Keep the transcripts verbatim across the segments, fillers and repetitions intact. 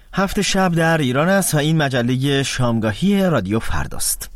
هفت شب در ایران است و این مجله شامگاهی رادیو فرداست.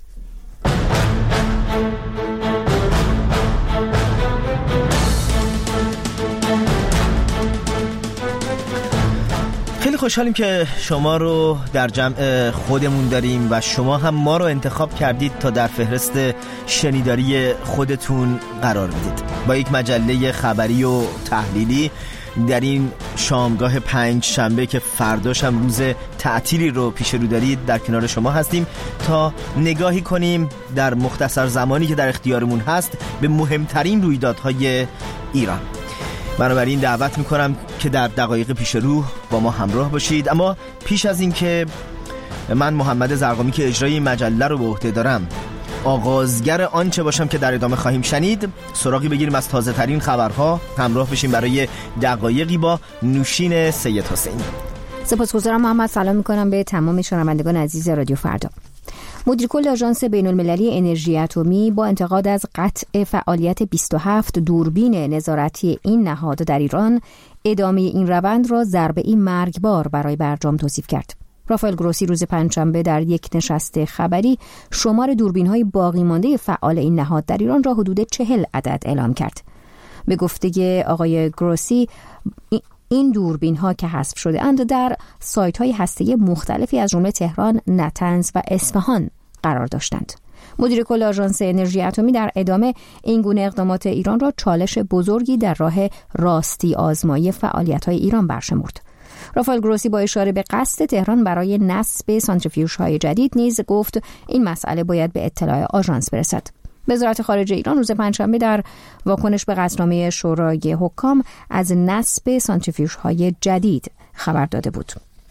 خیلی خوشحالیم که شما رو در جمع خودمون داریم و شما هم ما رو انتخاب کردید تا در فهرست شنیداری خودتون قرار بدید. با یک مجله خبری و تحلیلی در این شامگاه پنج شنبه که فرداش هم روز تعطیلی رو پیش رو دارید در کنار شما هستیم تا نگاهی کنیم در مختصر زمانی که در اختیارمون هست به مهمترین رویدادهای ایران. بنابراین دعوت میکنم که در دقایق پیش رو با ما همراه باشید. اما پیش از این که من محمد زرقامی که اجرای این مجله رو به عهده دارم آغازگر آنچه باشم که در ادامه خواهیم شنید، سراغی بگیریم از تازه ترین خبرها، همراه بشیم برای دقایقی با نوشین سید حسینی. سپاسگزارم محمد. سلام میکنم به تمام شنوندگان عزیز رادیو فردا. مدیر کل آژانس بین‌المللی انرژی اتمی با انتقاد از قطع فعالیت بیست و هفت دوربین نظارتی این نهاد در ایران، ادامه این روند را ضربه‌ای مرگبار برای برجام توصیف کرد. رافائل گروسی روز پنجشنبه در یک نشست خبری شمار دوربین‌های باقی مانده فعال این نهاد در ایران را حدود چهل عدد اعلام کرد. به گفته آقای گروسی، این دوربین ها که حذف شده اند در سایت های هسته‌ای مختلفی از جمله تهران، نطنز و اصفهان قرار داشتند. مدیر کل آژانس انرژی اتمی در ادامه این گونه اقدامات ایران را چالش بزرگی در راه راستی آزمایی فعالیت های ایران برشمرد. رافائل گروسی با اشاره به قصد تهران برای نصب سانتریفیوژ های جدید نیز گفت این مسئله باید به اطلاع آژانس برسد. وزارت خارجه ایران روز پنجشنبه در واکنش به قطعنامه شورای حکام از نصب سانتریفیوژهای جدید خبر داده بود.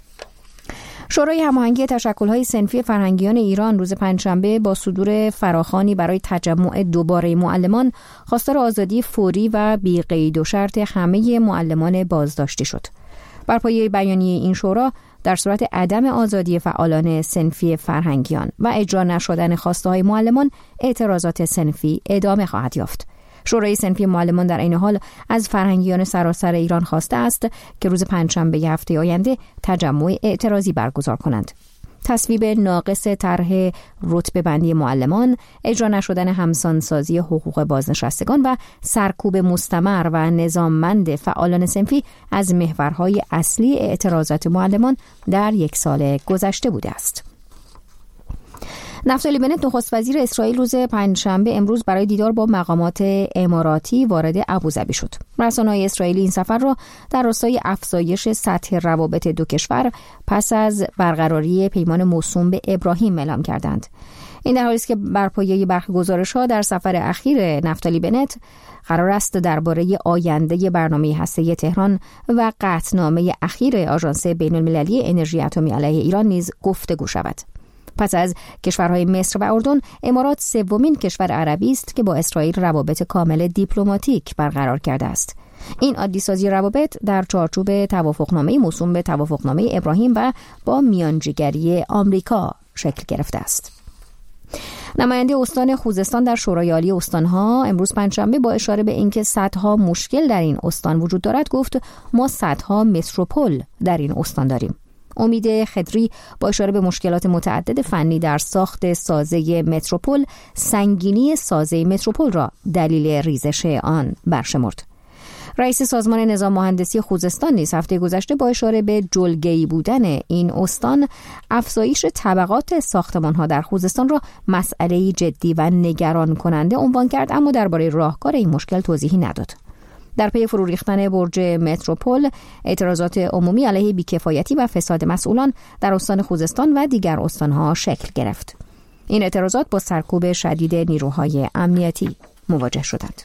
شورای هماهنگی تشکل‌های صنفی فرهنگیان ایران روز پنجشنبه با صدور فراخوانی برای تجمع دوباره معلمان خواستار آزادی فوری و بی قید و شرط همه معلمان بازداشته شد. بر پایه بیانیه این شورا در صورت عدم آزادی فعالان صنفی فرهنگیان و اجرا نشدن خواسته‌های معلمان، اعتراضات صنفی ادامه خواهد یافت. شورای صنفی معلمان در این حال از فرهنگیان سراسر ایران خواسته است که روز پنجشنبه هفته آینده تجمع اعتراضی برگزار کنند. تصویب ناقص طرح رتبه بندی معلمان، اجرا نشدن همسانسازی حقوق بازنشستگان و سرکوب مستمر و نظاممند فعالان صنفی از محورهای اصلی اعتراضات معلمان در یک سال گذشته بوده است. نفتالی بنت نخست وزیر اسرائیل روز پنجشنبه امروز برای دیدار با مقامات اماراتی وارد ابوظبی شد. رسانه‌های اسرائیلی این سفر را در راستای افزایش سطح روابط دو کشور پس از برقراری پیمان موسوم به ابراهیم اعلام کردند. این در حالی است که بر پایه برخی گزارش‌ها در سفر اخیر نفتالی بنت قرار است درباره آینده برنامه هسته‌ای تهران و قطعنامه اخیر آژانس بین‌المللی انرژی اتمی علیه ایران نیز گفتگو شود. پس از کشورهای مصر و اردن، امارات سومین کشور عربی است که با اسرائیل روابط کامل دیپلماتیک برقرار کرده است. این عادی‌سازی روابط در چارچوب توافقنامه موسوم به توافقنامه ابراهیم و با میانجیگری آمریکا شکل گرفته است. نماینده استان خوزستان در شورای عالی استانها امروز پنجشنبه با اشاره به اینکه صدها مشکل در این استان وجود دارد گفت ما صدها متروپول در این استان داریم. امید خضری با اشاره به مشکلات متعدد فنی در ساخت سازه متروپول، سنگینی سازه متروپول را دلیل ریزش آن برشمرد. رئیس سازمان نظام مهندسی خوزستان نیز هفته گذشته با اشاره به جلگه‌ای بودن این استان، افزایش طبقات ساختمان‌ها در خوزستان را مسئله‌ای جدی و نگران کننده عنوان کرد، اما درباره راهکار این مشکل توضیحی نداد. در پی فرو ریختن برج متروپول، اعتراضات عمومی علیه بیکفایتی و فساد مسئولان در استان خوزستان و دیگر استان‌ها شکل گرفت. این اعتراضات با سرکوب شدید نیروهای امنیتی مواجه شدند.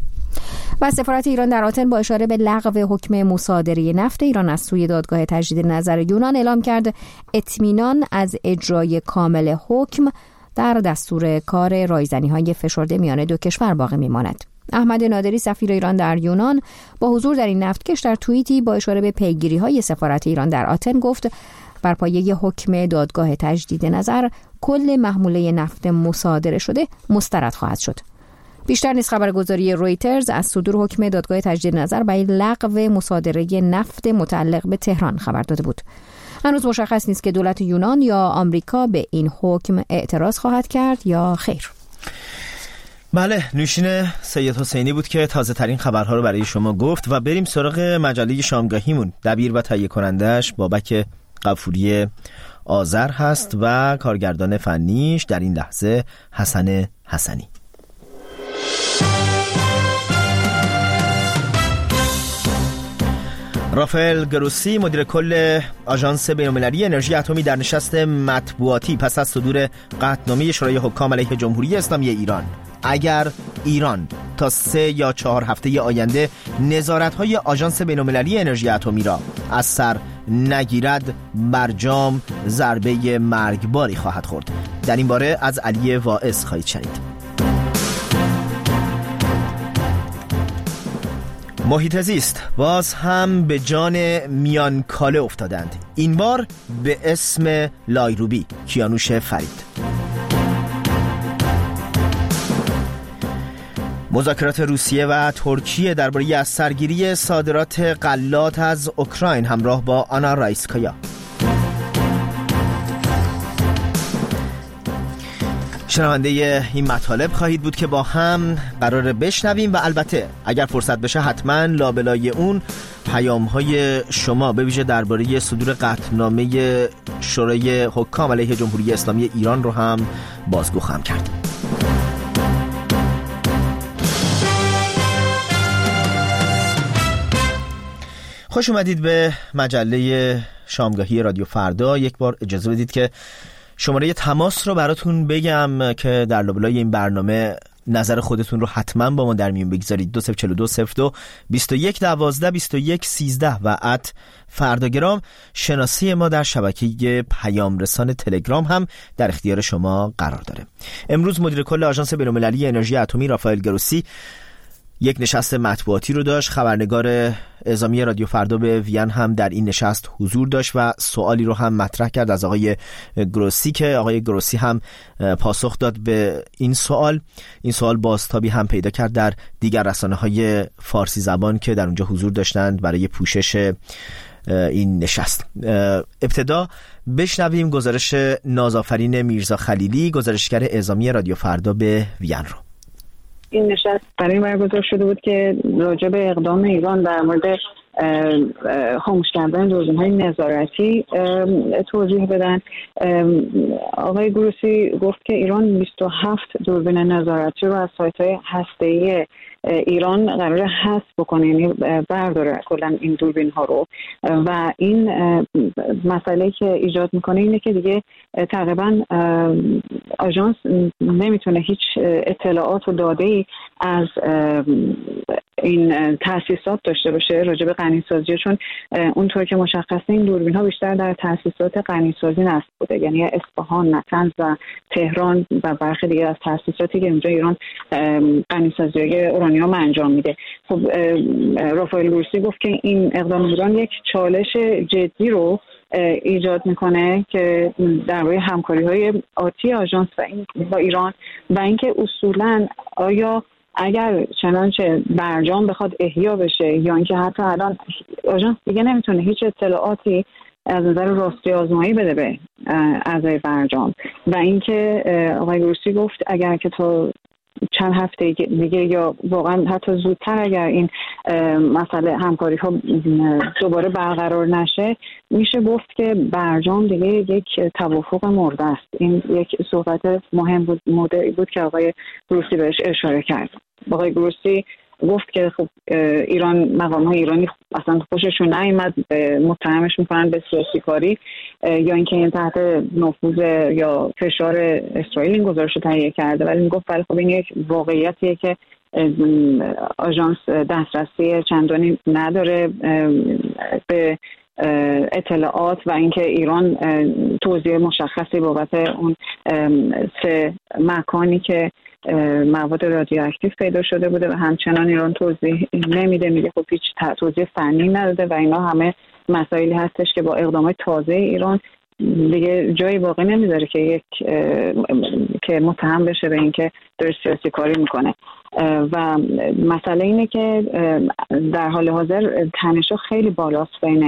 و سفارت ایران در آتن با اشاره به لغو حکم مصادره نفت ایران از سوی دادگاه تجدید نظر یونان اعلام کرد اطمینان از اجرای کامل حکم در دستور کار رایزنی‌های فشرده میان دو کشور باقی می‌ماند. احمد نادری سفیر ایران در یونان با حضور در این نفتکش در توییتی با اشاره به پیگیری‌های سفارت ایران در آتن گفت بر پایه حکم دادگاه تجدید نظر کل محموله نفت مصادره شده مسترد خواهد شد. بیشتر نیز خبرگزاری رویترز از صدور حکم دادگاه تجدید نظر برای لغو مصادره نفت متعلق به تهران خبر داده بود. هنوز مشخص نیست که دولت یونان یا آمریکا به این حکم اعتراض خواهد کرد یا خیر. بله، نوشین سید حسینی بود که تازه ترین خبرها رو برای شما گفت و بریم سراغ مجله شامگاهیمون. دبیر و تهیه کنندش بابک غفوری آذر هست و کارگردان فنیش در این لحظه حسن حسنی. رافائل گروسی مدیر کل آژانس بین‌المللی انرژی اتمی در نشست مطبوعاتی پس از صدور قطعنامه شورای حکام علیه جمهوری اسلامی ایران اگر ایران تا سه یا چهار هفته آینده نظارت‌های آژانس بین‌المللی انرژی اتمی را از سر نگیرد برجام ضربه مرگباری خواهد خورد. در این باره از علی واعظ خواهید شنید. محیط زیست باز هم به جان میانکاله افتادند، این بار به اسم لایروبی کیانوش فرید. مذاکرات روسیه و ترکیه درباره از سرگیری صادرات غلات از اوکراین همراه با آنا رایسکایا. شنونده این مطالب خواهید بود که با هم قراره بشنویم و البته اگر فرصت بشه حتما لابلای اون پیام‌های شما به ویژه درباره صدور قطعنامه شورای حکام علیه جمهوری اسلامی ایران رو هم بازگو خواهم کرد. خوش اومدید به مجله شامگاهی رادیو فردا. یک بار اجازه بدید که شماره تماس رو براتون بگم که در لابلای این برنامه نظر خودتون رو حتما با ما در میون بگذارید. دو صفر چهار دو صفر دو بیست و یک دوازده بیست و یک سیزده و ات فرداگرام. شناسی ما در شبکه پیام رسان تلگرام هم در اختیار شما قرار داره. امروز مدیر کل آژانس بین‌المللی انرژی اتمی رافائل گروسی یک نشست مطبوعاتی رو داشت. خبرنگار اعزامی رادیو فردا به وین هم در این نشست حضور داشت و سوالی رو هم مطرح کرد از آقای گروسی که آقای گروسی هم پاسخ داد به این سوال. این سوال بازتابی هم پیدا کرد در دیگر رسانه‌های فارسی زبان که در اونجا حضور داشتند برای پوشش این نشست. ابتدا بشنویم گزارش نازآفرین میرزا خلیلی، گزارشگر اعزامی رادیو فردا به وین رو. این نشست برای این برگزار شده بود که راجع به اقدام ایران در مورد خاموش کردن دوربین‌های نظارتی توضیح بدن. آقای گروسی گفت که ایران بیست و هفت دوربین نظارتی رو از سایت‌های هسته‌ای ایران قراره حذف بکنه، یعنی برداره کلا این دوربین ها رو، و این مسئله که ایجاد میکنه اینه که دیگه تقریبا آژانس نمیتونه هیچ اطلاعات و داده‌ای از این تأسیسات داشته باشه راجع به غنیسازی، چون اونطور که مشخصه این دوربین ها بیشتر در تأسیسات غنیسازی نصب بوده، یعنی اصفهان، نطنز و تهران و برخی دیگه از تأسیساتی که اونجا ایران غنیسازی اورانیوم انجام میده. خب رافائل گروسی گفت که این اقدام ایران یک چالش جدی رو ایجاد میکنه که درباره همکاری‌های آتی آژانس و این با ایران و اینکه اصولاً آیا اگر چنانچه برجام بخواد احیا بشه یا اینکه حتی الان آژانس دیگه نمیتونه هیچ اطلاعاتی از نظر راستی آزمایی بده به اعضای برجام، و اینکه آقای گروسی گفت اگر که تا چند هفته دیگه یا واقعا حتی زودتر اگر این مسئله همکاری ها دوباره برقرار نشه، میشه گفت که برجام دیگه یک توافق مرده است. این یک صحبت مهم بود موضوعی بود که آقای گروسی بهش اشاره کرد. آقای گروسی گفت که خب ایران، مقام های ایرانی اصلا خوششون نیامد، متهمش میکنن به سیاسی کاری یا اینکه این تحت نفوذ یا فشار اسرائیل این گزارش رو تهیه کرده، ولی میگفت ولی خب این یک واقعیتیه که آژانس دسترسی چندانی نداره به اطلاعات و اینکه ایران توضیح مشخصی بابت اون سه مکانی که مواد رادیواکتیو پیدا شده بوده و همچنان ایران توضیح نمیده، میگه خب هیچ توضیح فنی نداده و اینا همه مسائلی هستش که با اقدامات تازه ایران دیگه جایی باقی نمیذاره که یک که متهم بشه به اینکه داره سیاسی کاری میکنه. و مسئله اینه که در حال حاضر تنش‌ها خیلی بالاست بین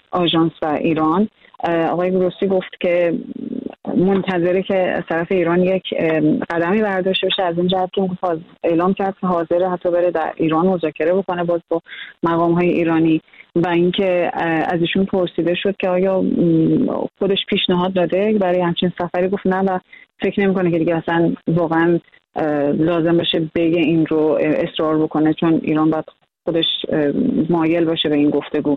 آژانس و ایران. آقای گروسی گفت که منتظره که از طرف ایران یک قدمی برداشته بشه، از این جهت که اعلام کرد که حاضر حتی بره در ایران مذاکره بکنه باز با مقام‌های ایرانی، و اینکه از ایشون پرسیده شد که آیا خودش پیشنهاد داده برای همچین سفری، گفت نه و فکر نمی‌کنه که دیگه اصلا واقعا لازم باشه بگه این رو اصرار بکنه، چون ایران باید خودش مایل باشه به این گفتگو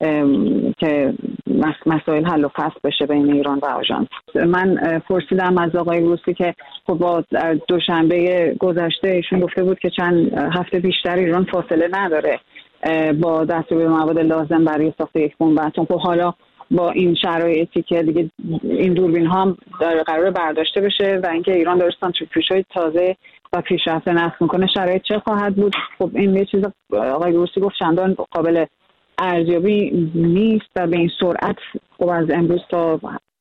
که مسائل حل و فصل بشه بین ایران و آژانس. من پرسیدم از آقای گروسی که خب با دوشنبه گذشته ایشون گفته بود که چند هفته بیشتر ایران فاصله نداره با دستیابی به مواد لازم برای ساخت یک بمب اتم. خب حالا با این شرایطی که دیگه این دوربین ها هم قرار برداشته بشه و اینکه ایران داره سانتریفیوژهای تازه و پیشرفته نصب میکنه، شرایط چه خواهد بود؟ خب این یه چیز آقای گروسی گفت چندان قابل ارزیابی نیست و به این سرعت خب از امروز تا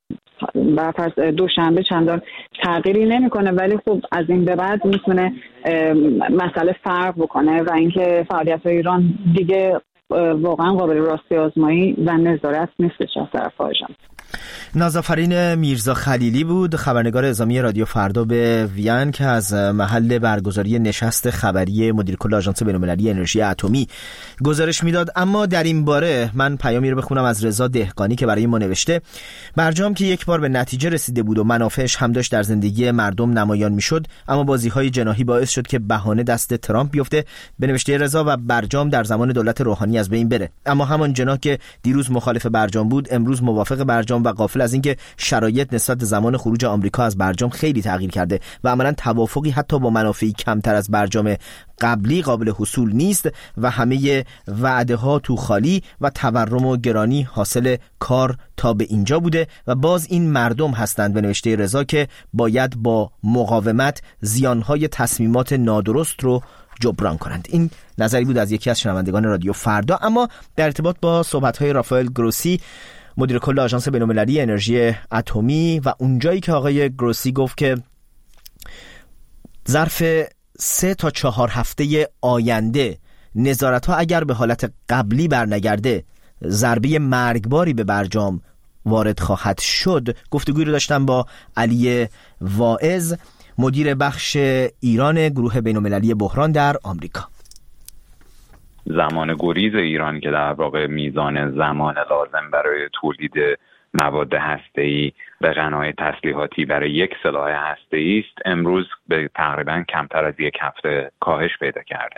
بعد دوشنبه چندان تغییری نمیکنه، ولی خب از این به بعد میتونه مسئله فرق بکنه و اینکه فعالیت ایران دیگه واقعا قابل راستی آزمایی و نظارت نیستش از طرف آژانس. نازآفرین میرزا خلیلی بود، خبرنگار اعزامی رادیو فردا به وین، که از محل برگزاری نشست خبری مدیر کل آژانس بین‌المللی انرژی اتمی گزارش میداد. اما در این باره من پیامی رو بخونم از رضا دهقانی که برای ما نوشته: برجام که یک بار به نتیجه رسیده بود و منافعش هم داشت در زندگی مردم نمایان میشد، اما بازی‌های جناحی باعث شد که بهانه دست ترامپ بیفته. به نوشته رضا و برجام در زمان دولت روحانی از بین بره، اما همان جناح که دیروز مخالف برجام بود امروز موافق برجام و غافل از اینکه شرایط نسبت به زمان خروج آمریکا از برجام خیلی تغییر کرده و عملاً توافقی حتی با منافعی کمتر از برجام قبلی قابل حصول نیست و همه وعده ها تو خالی و تورم و گرانی حاصل کار تا به اینجا بوده و باز این مردم هستند، به نوشته رضا، که باید با مقاومت زیانهای تصمیمات نادرست رو جبران کنند. این نظری بود از یکی از شنوندگان رادیو فردا. اما در ارتباط با صحبت‌های رافائل گروسی مدیر کل آژانس بین‌المللی انرژی اتمی و اونجایی که آقای گروسی گفت که ظرف سه تا چهار هفته آینده نظارت‌ها اگر به حالت قبلی برنگرده ضربه مرگباری به برجام وارد خواهد شد. گفتگویی رو داشتم با علی واعظ، مدیر بخش ایران گروه بین‌المللی بحران در آمریکا. زمان گریز ایران که در واقع میزان زمان لازم برای تولید مواد هسته‌ای به غنای تسلیحاتی برای یک سلاح هسته‌ای است، امروز به تقریبا کمتر از یک هفته کاهش پیدا کرده.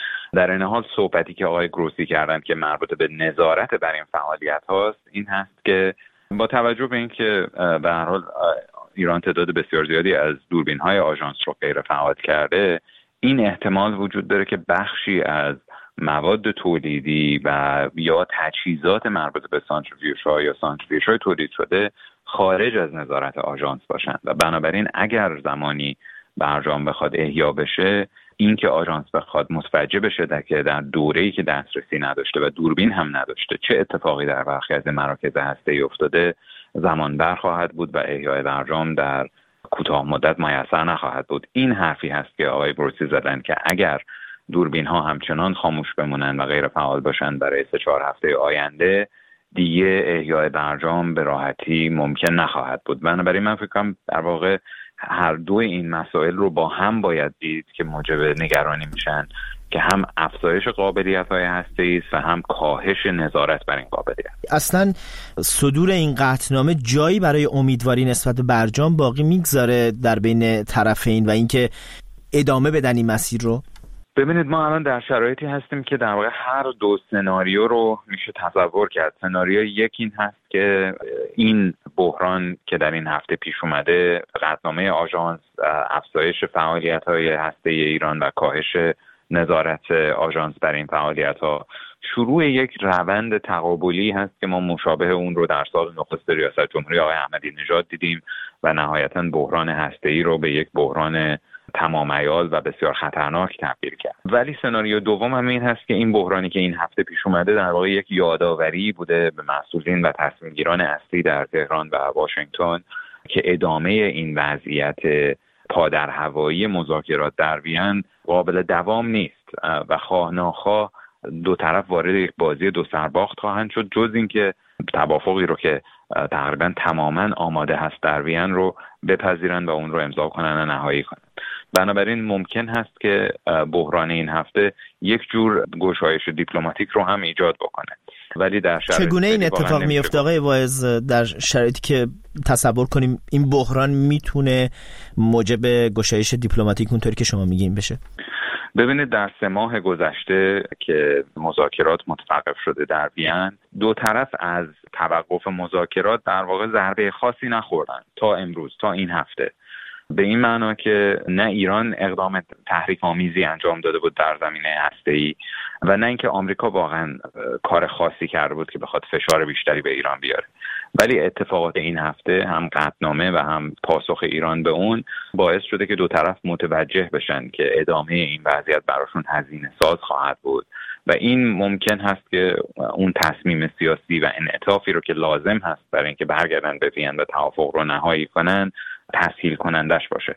در این حال صحبتی که آقای گروسی کردند که مربوط به نظارت بر این فعالیت هاست این هست که با توجه به اینکه به هر حال ایران تعداد بسیار زیادی از دوربین‌های آژانس رو غیر فعال کرده، این احتمال وجود داره که بخشی از مواد تولیدی و یا تجهیزات مربوط به سانتریفیوژها یا سانتریفیوژهای تولید شده خارج از نظارت آژانس باشند و بنابراین اگر زمانی برجام بخواد احیا بشه، این که آژانس بخواد متوجه بشه در که در دوره‌ای که دسترسی نداشته و دوربین هم نداشته چه اتفاقی در برخی از مراکز هسته‌ای افتاده، زمان بر خواهد بود و احیای برجام در کوتاه مدت میسر نخواهد بود. این حرفی هست که آقای گروسی زدن که اگر دوربین ها همچنان خاموش بمونن و غیر فعال باشن برای سه چهار هفته آینده، دیگه احیای برجام به راحتی ممکن نخواهد بود. بنابراین من فکر کنم در واقع هر دو این مسائل رو با هم باید دید که موجب نگرانی میشن که هم افزایش قابلیت‌های هسته‌ای است و هم کاهش نظارت بر این قابلیت. اصلا صدور این قطعنامه جایی برای امیدواری نسبت به برجام باقی میگذاره در بین طرفین و اینکه ادامه بدن این مسیر رو؟ ببینید ما الان در شرایطی هستیم که در واقع هر دو سناریو رو میشه تصور کرد. سناریو یک این هست که این بحران که در این هفته پیش اومده، قطعنامه آژانس، افزایش فعالیت‌های هسته‌ای ایران و کاهش نظارت آژانس بر این فعالیت‌ها، شروع یک روند تقابلی هست که ما مشابه اون رو در سال نخست ریاست جمهوری آقای احمدی نژاد دیدیم و نهایتاً بحران هسته‌ای رو به یک بحران تمام عیال و بسیار خطرناک تبدیل کرد. ولی سناریو دوم هم این هست که این بحرانی که این هفته پیش اومده در واقع یک یادآوری بوده به مسئولین و تصمیمگیران اصلی در تهران و واشنگتن که ادامه این وضعیت پادرهوایی مذاکرات در وین قابل دوام نیست و خواه ناخواه دو طرف وارد یک بازی دو سرباخت خواهند شد، جز این که توافقی رو که تقریبا تماما آماده هست در وین رو بپذیرن و اون رو امضا کنن و نهایی کنن. بنابراین ممکن هست که بحران این هفته یک جور گشایش دیپلماتیک رو هم ایجاد بکنه. ولی در شرایط چگونه این اتفاق میفته آقای واعظ در شرایطی که تصور کنیم این بحران میتونه موجب گشایش دیپلماتیک اونطوری که شما میگین بشه؟ ببینید در سه ماه گذشته که مذاکرات متوقف شده در وین، دو طرف از توقف مذاکرات در واقع ضربه خاصی نخوردن تا امروز، تا این هفته. به این معنا که نه ایران اقدام تحریک آمیزی انجام داده بود در زمینه هسته‌ای و نه اینکه آمریکا واقعا کار خاصی کرده بود که بخواد فشار بیشتری به ایران بیاره. ولی اتفاقات این هفته هم قطعنامه و هم پاسخ ایران به اون باعث شده که دو طرف متوجه بشن که ادامه این وضعیت براشون هزینه ساز خواهد بود و این ممکن هست که اون تصمیم سیاسی و انعطافی رو که لازم هست برای اینکه برگردن به وین و توافق رو نهایی کنن تسهیل کنندش باشه.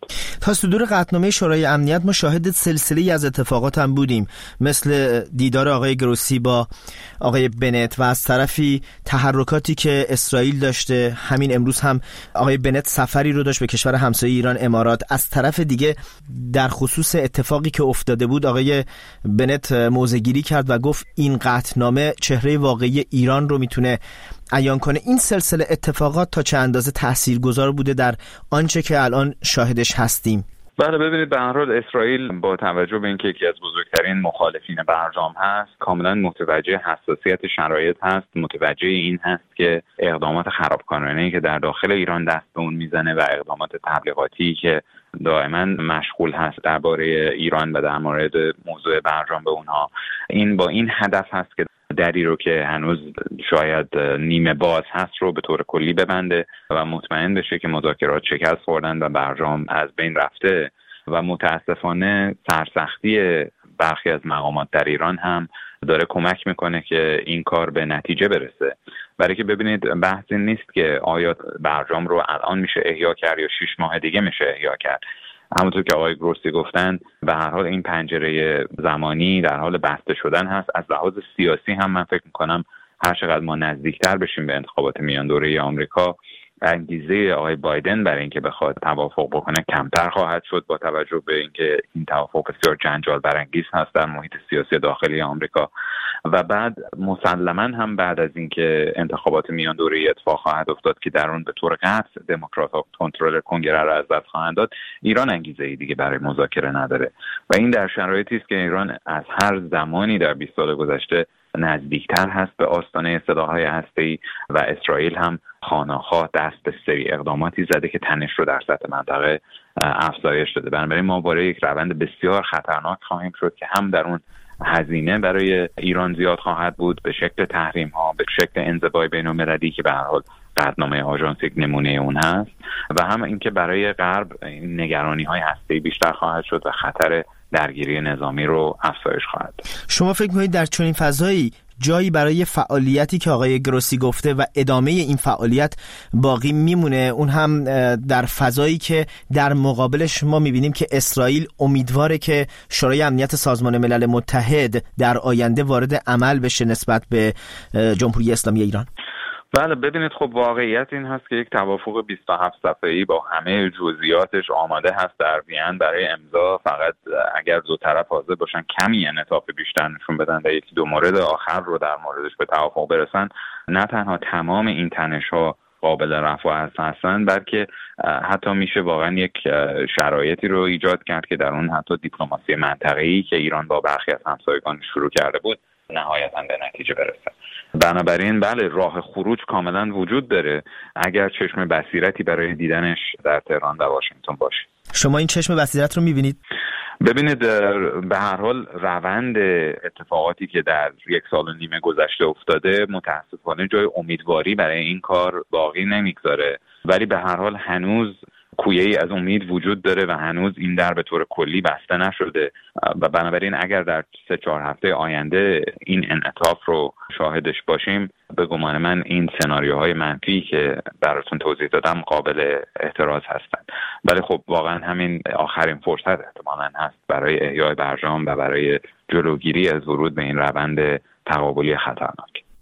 تا صدور قطعنامه شورای امنیت ما شاهد سلسله‌ای از اتفاقات هم بودیم، مثل دیدار آقای گروسی با آقای بنت و از طرفی تحرکاتی که اسرائیل داشته. همین امروز هم آقای بنت سفری رو داشت به کشور همسایه ایران، امارات. از طرف دیگه در خصوص اتفاقی که افتاده بود آقای بنت موضع‌گیری کرد و گفت این قطعنامه چهره واقعی ایران رو میتونه عیان کنه. این سلسله اتفاقات تا چه اندازه تاثیرگذار بوده در آنچه که الان شاهدش هستیم؟ بله، ببینید به هر حال اسرائیل با توجه به اینکه یکی از بزرگترین مخالفین برجام هست کاملا متوجه حساسیت شرایط هست، متوجه این هست که اقدامات خرابکارانه‌ای که در داخل ایران دست به اون میزنه و اقدامات تبلیغاتی که دائما مشغول هست درباره ایران و در مورد موضوع برجام به اونها، این با این هدف هست که دری رو که هنوز شاید نیمه باز هست رو به طور کلی ببنده و مطمئن بشه که مذاکرات شکست خوردن و برجام از بین رفته. و متاسفانه سرسختی برخی از مقامات در ایران هم داره کمک میکنه که این کار به نتیجه برسه. برای که ببینید بحث این نیست که آیا برجام رو الان میشه احیا کرد یا شش ماه دیگه میشه احیا کرد. همونطور که آقای گروسی گفتن به هر حال این پنجره زمانی در حال بسته شدن هست. از لحاظ سیاسی هم من فکر میکنم هر چقدر ما نزدیکتر بشیم به انتخابات میان دوره آمریکا، انگیزه آقای بایدن برای اینکه بخواد توافق بکنه کمتر خواهد شد، با توجه به اینکه این توافق بسیار جنجال برانگیز هست در محیط سیاسی داخلی آمریکا. و بعد مسلما هم بعد از اینکه انتخابات میان دوره‌ای اتفاق خواهد افتاد که در اون به طور قطع دموکرات‌ها کنترل کنگره را از دست خواهند داد، ایران انگیزه‌ای دیگه برای مذاکره نداره و این در شرایطی است که ایران از هر زمانی در بیست سال گذشته نزدیکتر هست به آستانه سلاح‌های هسته‌ای و اسرائیل هم خانه‌خواه دست به سری اقداماتی زده که تنش رو در سطح منطقه افزایش داده. بنابراین ما وارد یک روند بسیار خطرناک خواهیم شد که هم در اون هزینه برای ایران زیاد خواهد بود به شکل تحریم‌ها، به شکل انزوای بین‌المللی که به هر حال قطعنامه آژانس یک نمونه اون هست، و هم اینکه برای غرب نگرانی‌های هسته‌ای بیشتر خواهد شد و خطر درگیری نظامی رو افزایش خواهد داد. شما فکر می‌کنید در چنین فضایی جایی برای فعالیتی که آقای گروسی گفته و ادامه این فعالیت باقی میمونه، اون هم در فضایی که در مقابلش ما میبینیم که اسرائیل امیدواره که شورای امنیت سازمان ملل متحد در آینده وارد عمل بشه نسبت به جمهوری اسلامی ایران؟ بله، ببینید خب واقعیت این هست که یک توافق بیست و هفت صفحه‌ای با همه جزئیاتش آماده هست در وین برای امضا. فقط اگر دو طرف حاضر باشن کمی انعطاف بیشتر نشون بدن و یکی دو مورد آخر رو در موردش به توافق برسن، نه تنها تمام این تنش‌ها قابل رفع هستن، بلکه حتی میشه واقعا یک شرایطی رو ایجاد کرد که در اون حتی دیپلماسی منطقه‌ای که ایران با برخی از همسایگان شروع کرده بود نهایتاً به نتیجه برسه. بنابراین بله، راه خروج کاملا وجود داره اگر چشم بصیرتی برای دیدنش در تهران و واشنگتن باشه. شما این چشم بصیرت رو میبینید؟ ببینید به هر حال روند اتفاقاتی که در یک سال و نیمه گذشته افتاده متاسفانه جای امیدواری برای این کار باقی نمیگذاره، ولی به هر حال هنوز کویه‌ای از امید وجود داره و هنوز این در به طور کلی بسته نشده و بنابراین اگر در سه چهار هفته آینده این انعطاف رو شاهدش باشیم، به گمان من این سناریوهای منفی که براتون توضیح دادم قابل احتراز هستند. ولی خب واقعا همین آخرین فرصت احتمالاً هست برای احیای برجام و برای جلوگیری از ورود به این روند تقابلی خطرناک.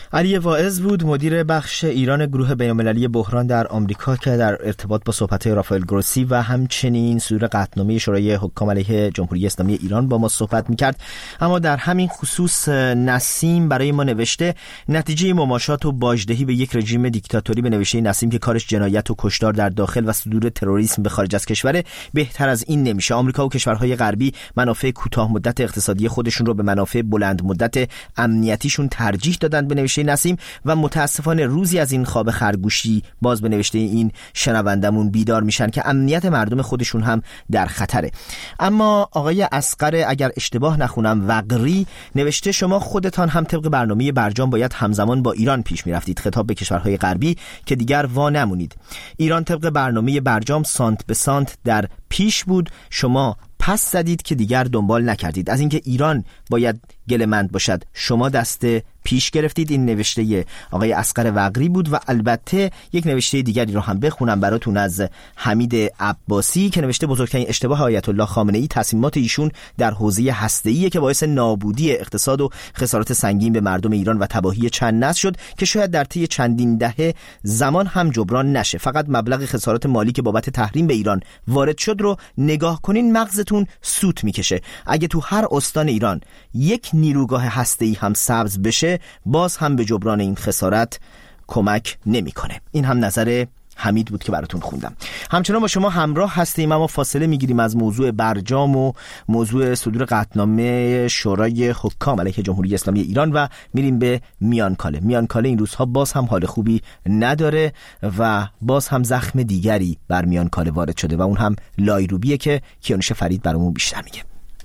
علی واعظ بود، مدیر بخش ایران گروه بین‌المللی بحران در آمریکا که در ارتباط با صحبت‌های رافائل گروسی و همچنین صدور قطعنامه شورای حکام علیه جمهوری اسلامی ایران با ما صحبت می‌کرد. اما در همین خصوص نسیم برای ما نوشته نتیجه مماشات و باجدهی به یک رژیم دیکتاتوری به نوشته نسیم که کارش جنایت و کشتار در داخل و صدور تروریسم به خارج از کشور، بهتر از این نمیشه. آمریکا و کشورهای غربی منافع کوتاه مدت اقتصادی خودشون رو به منافع بلند مدت امنیتیشون ترجیح دادن به نوشته نسیم و متاسفانه روزی از این خواب خرگوشی باز به نوشته این شنوندمون بیدار میشن که امنیت مردم خودشون هم در خطره. اما آقای اصغر اگر اشتباه نخونم وقری نوشته شما خودتان هم طبق برنامه برجام باید همزمان با ایران پیش میرفتید، خطاب به کشورهای غربی که دیگر وا نمونید. ایران طبق برنامه برجام سانت به سانت در پیش بود، شما پس زدید که دیگر دنبال نکردید. از اینکه ایران باید گله‌مند باشد شما دست پیش گرفتید. این نوشته آقای اصغر وقری بود و البته یک نوشته دیگری رو هم بخونم براتون از حمید عباسی که نوشته بزرگترین اشتباه آیت الله خامنه‌ای تصمیمات ایشون در حوزه هسته‌ایه که باعث نابودی اقتصاد و خسارات سنگین به مردم ایران و تباهی چند نسل شد که شاید در طی چندین دهه زمان هم جبران نشه. فقط مبلغ خسارات مالی که بابت تحریم به ایران وارد شد رو نگاه کنین مغزتون سوت میکشه. اگه تو هر استان ایران یک نیروگاه هسته‌ای هم سبز بشه باز هم به جبران این خسارت کمک نمیکنه. این هم نظر حمید بود که براتون خوندم. همچنان با شما همراه هستیم اما فاصله میگیریم از موضوع برجام و موضوع صدور قطعنامه شورای حکام علیه جمهوری اسلامی ایران و میریم به میانکاله. میانکاله این روزها باز هم حال خوبی نداره و باز هم زخم دیگری بر میانکاله وارد شده و اون هم لایروبیه که کیانوش فرید برامون بیشتر میگه.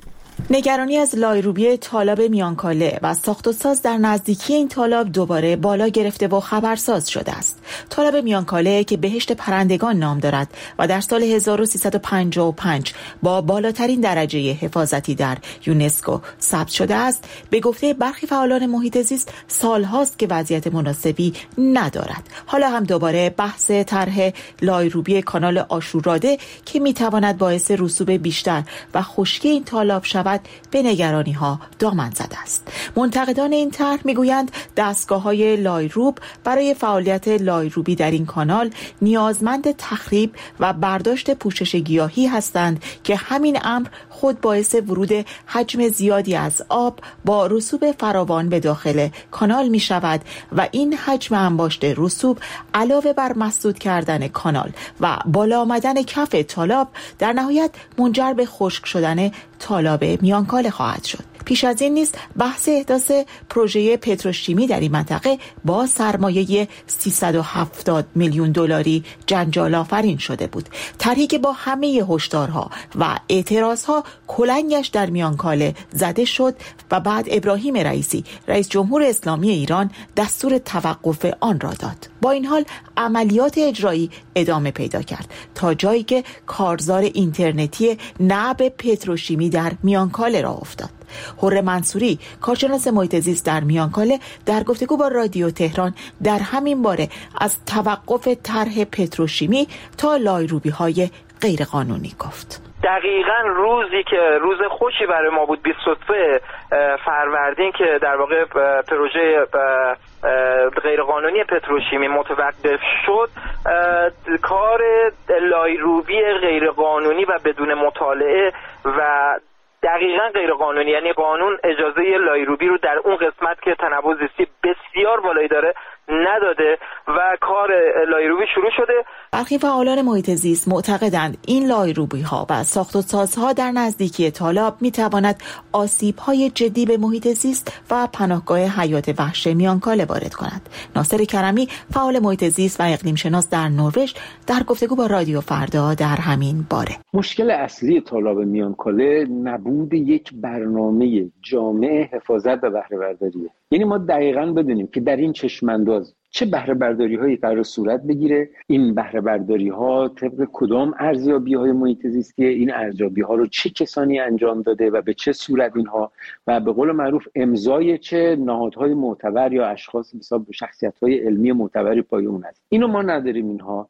نگرانی از لایروبی تالاب میانکاله و ساخت و ساز در نزدیکی این تالاب دوباره بالا گرفته و خبرساز شده است. تالاب میانکاله که بهشت پرندگان نام دارد و در سال هزار و سیصد و پنجاه و پنج با بالاترین درجه حفاظتی در یونسکو ثبت شده است، به گفته برخی فعالان محیط زیست سالهاست که وضعیت مناسبی ندارد. حالا هم دوباره بحث طرح لایروبی کانال آشوراده که میتواند باعث رسوب بیشتر و خشکی این تالاب شود به نگرانی ها دامن زده است. منتقدان این طرح میگویند دستگاه های لایروب برای فعالیت لایروبی در این کانال نیازمند تخریب و برداشت پوشش گیاهی هستند که همین امر خود باعث ورود حجم زیادی از آب با رسوب فراوان به داخل کانال می شود و این حجم انباشت رسوب علاوه بر مسدود کردن کانال و بالا آمدن کف تالاب در نهایت منجر به خشک شدن تالاب میانکاله خواهد شد. پیش از این نیز بحث احداث پروژه پتروشیمی در این منطقه با سرمایه سیصد و هفتاد میلیون دلاری جنجال آفرین شده بود. طرحی که با همه هشدارها و اعتراضها کلنگش در میانکاله زده شد و بعد ابراهیم رئیسی رئیس جمهور اسلامی ایران دستور توقف آن را داد. با این حال عملیات اجرایی ادامه پیدا کرد تا جایی که کارزار اینترنتی نعب پتروشیمی در میانکاله را افتاد. حور منصوری کارشناس محیط زیست در میانکاله در گفتگو با رادیو تهران در همین باره از توقف طرح پتروشیمی تا لایروبی های غیرقانونی گفت. دقیقاً روزی که روز خوشی برای ما بود بیست و سه فروردین که در واقع پروژه غیرقانونی پتروشیمی متوقف شد، کار لایروبی غیرقانونی و بدون مطالعه و دقیقاً غیرقانونی، یعنی قانون اجازه لایروبی رو در اون قسمت که تنوع زیستی بسیار بالایی داره نداده و کار لایروبی شروع شده. برخی فعالان محیط زیست معتقدند این لایروبی ها و ساخت و سازها در نزدیکی تالاب می تواند آسیب های جدی به محیط زیست و پناهگاه حیات وحش میانکاله وارد کند. ناصر کرمی فعال محیط زیست و اقلیم شناس در نروژ در گفتگو با رادیو فردا در همین باره. مشکل اصلی تالاب میانکاله نبود یک برنامه جامع حفاظت و بهره برداریه. یعنی ما دقیقاً بدونیم که در این چشم‌انداز چه بهره برداری هایی قرار صورت بگیره، این بهره برداری ها طبق کدام ارزیابی های محیط زیستی، این ارزیابی ها رو چه کسانی انجام داده و به چه صورت اینها، و به قول معروف امضای چه نهادهای معتبر یا اشخاص حساب شخصیت های علمی معتبری پای اون هست. اینو ما نداریم اینها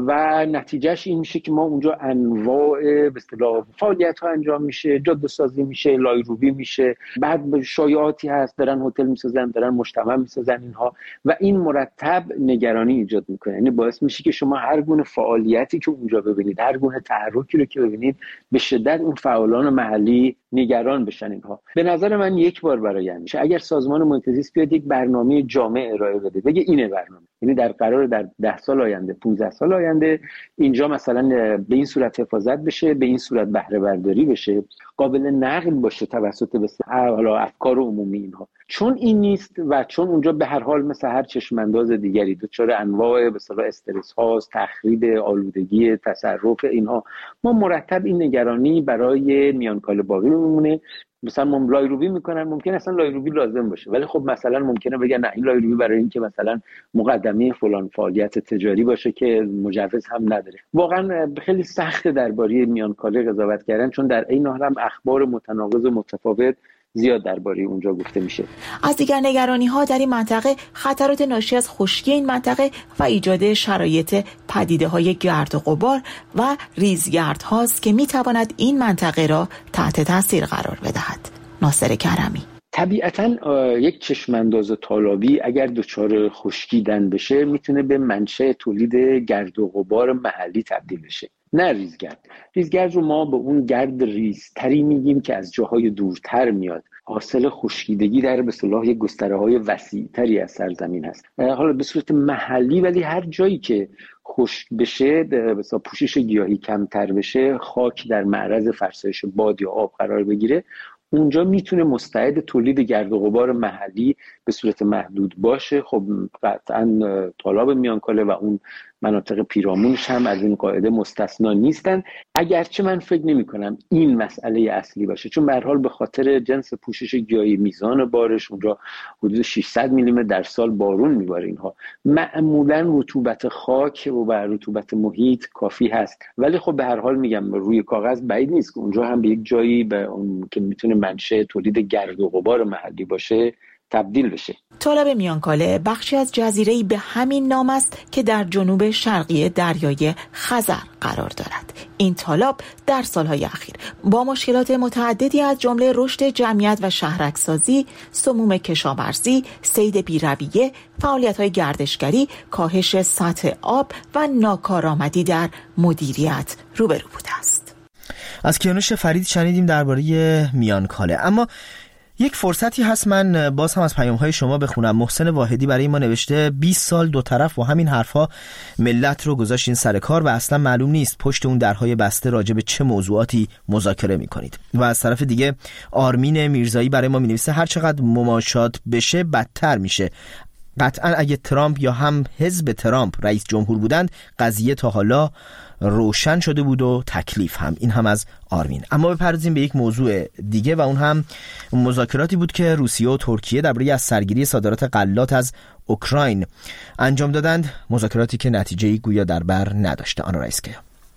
و نتیجهش این میشه که ما اونجا انواع به اصطلاح فعالیت ها انجام میشه، جاده سازی میشه، لایروبی میشه، بعد شایعاتی هست دارن هتل میسازن، دارن مجتمع میسازن اینها، و این مرتب نگرانی ایجاد میکنه. یعنی باعث میشه که شما هر گونه فعالیتی که اونجا ببینید، هر گونه تحرکی رو که ببینید، به شدت اون فعالان محلی نگران بشن اینها. به نظر من یک بار برای همیشه اگر سازمان محیط زیست بیاد یک برنامه جامع ارائه بده، بگه اینه برنامه، یعنی در قرار در ده سال آینده، پانزده سال آینده اینجا مثلا به این صورت حفاظت بشه، به این صورت بهره برداری بشه، قابل نقل باشه توسط حالا افکار عمومی اینها. چون این نیست و چون اونجا به هر حال مثل هر چشمانداز دیگری دچار انواع به اصطلاح استرس هاست، تخریب، آلودگی، تصرف اینها، ما مرتب این نگرانی برای میانکاله باقی میمونه. مثلا ما لایروبی میکنن، ممکن اصلا لایروبی لازم باشه، ولی خب مثلا ممکنه بگن نه این لایروبی برای این که مثلا مقدمه فلان فعالیت تجاری باشه که مجوز هم نداره. واقعا خیلی سخته درباره میانکاله قضاوت کردن، چون در این حال هم اخبار متناقض و متفاوت زیاد درباره اونجا گفته میشه. از دیگر نگرانی ها در این منطقه خطرات ناشی از خشکی این منطقه و ایجاد شرایط پدیده های گرد و غبار و ریزگرد هاست که میتواند این منطقه را تحت تاثیر قرار بدهد. ناصر کرمی: طبیعتاً یک چشمانداز تالابی اگر دچار خشکیدن بشه میتونه به منشأ تولید گرد و غبار محلی تبدیل بشه، نه ریزگرد. ریزگرد رو ما به اون گرد ریزتری میگیم که از جاهای دورتر میاد، حاصل خشکیدگی در به اصطلاح یک گستره‌های وسیع‌تری از سرزمین هست. حالا به صورت محلی، ولی هر جایی که خشک بشه، مثلا پوشش گیاهی کمتر بشه، خاک در معرض فرسایش باد یا آب قرار بگیره، اونجا میتونه مستعد تولید گرد و غبار محلی به صورت محدود باشه. خب قطعاً تالاب میانکاله و اون مناطق پیرامونش هم از این قاعده مستثنا نیستن، اگرچه من فکر نمی کنم این مسئله اصلی باشه، چون به هر حال به خاطر جنس پوشش گیاهی، میزان بارش اونجا حدود ششصد میلی متر در سال بارون میباره، اینها معمولا رطوبت خاک و رطوبت محیط کافی هست. ولی خب به هر حال میگم روی کاغذ بعید نیست که اونجا هم به یک جایی به اون که میتونه منشأ تولید گرد و غبار محلی باشه تبدیل بشه. تالاب میانکاله بخشی از جزیره‌ای به همین نام است که در جنوب شرقی دریای خزر قرار دارد. این تالاب در سالهای اخیر با مشکلات متعددی از جمله رشد جمعیت و شهرک‌سازی، سموم کشاورزی، صید بی‌رویه، فعالیت‌های گردشگری، کاهش سطح آب و ناکارآمدی در مدیریت روبرو بوده است. از کیانوش فرید شنیدیم درباره میانکاله. اما یک فرصتی هست من باز هم از پیام‌های شما بخونم. محسن واحدی برای ما نوشته بیست سال دو طرف با همین حرفا ملت رو گذاشتین سر کار و اصلا معلوم نیست پشت اون درهای بسته راجع به چه موضوعاتی مذاکره می‌کنید. و از طرف دیگه آرمین میرزایی برای ما می‌نویسه هر چقدر مماشات بشه بدتر میشه. قطعا اگه ترامپ یا هم حزب ترامپ رئیس جمهور بودند قضیه تا حالا روشن شده بود و تکلیف هم. این هم از آرمین. اما بپردازیم به یک موضوع دیگه و اون هم مذاکراتی بود که روسیه و ترکیه درباره از سرگیری صادرات غلات از اوکراین انجام دادند، مذاکراتی که نتیجه‌ای گویا در بر نداشته. آن رئیسکه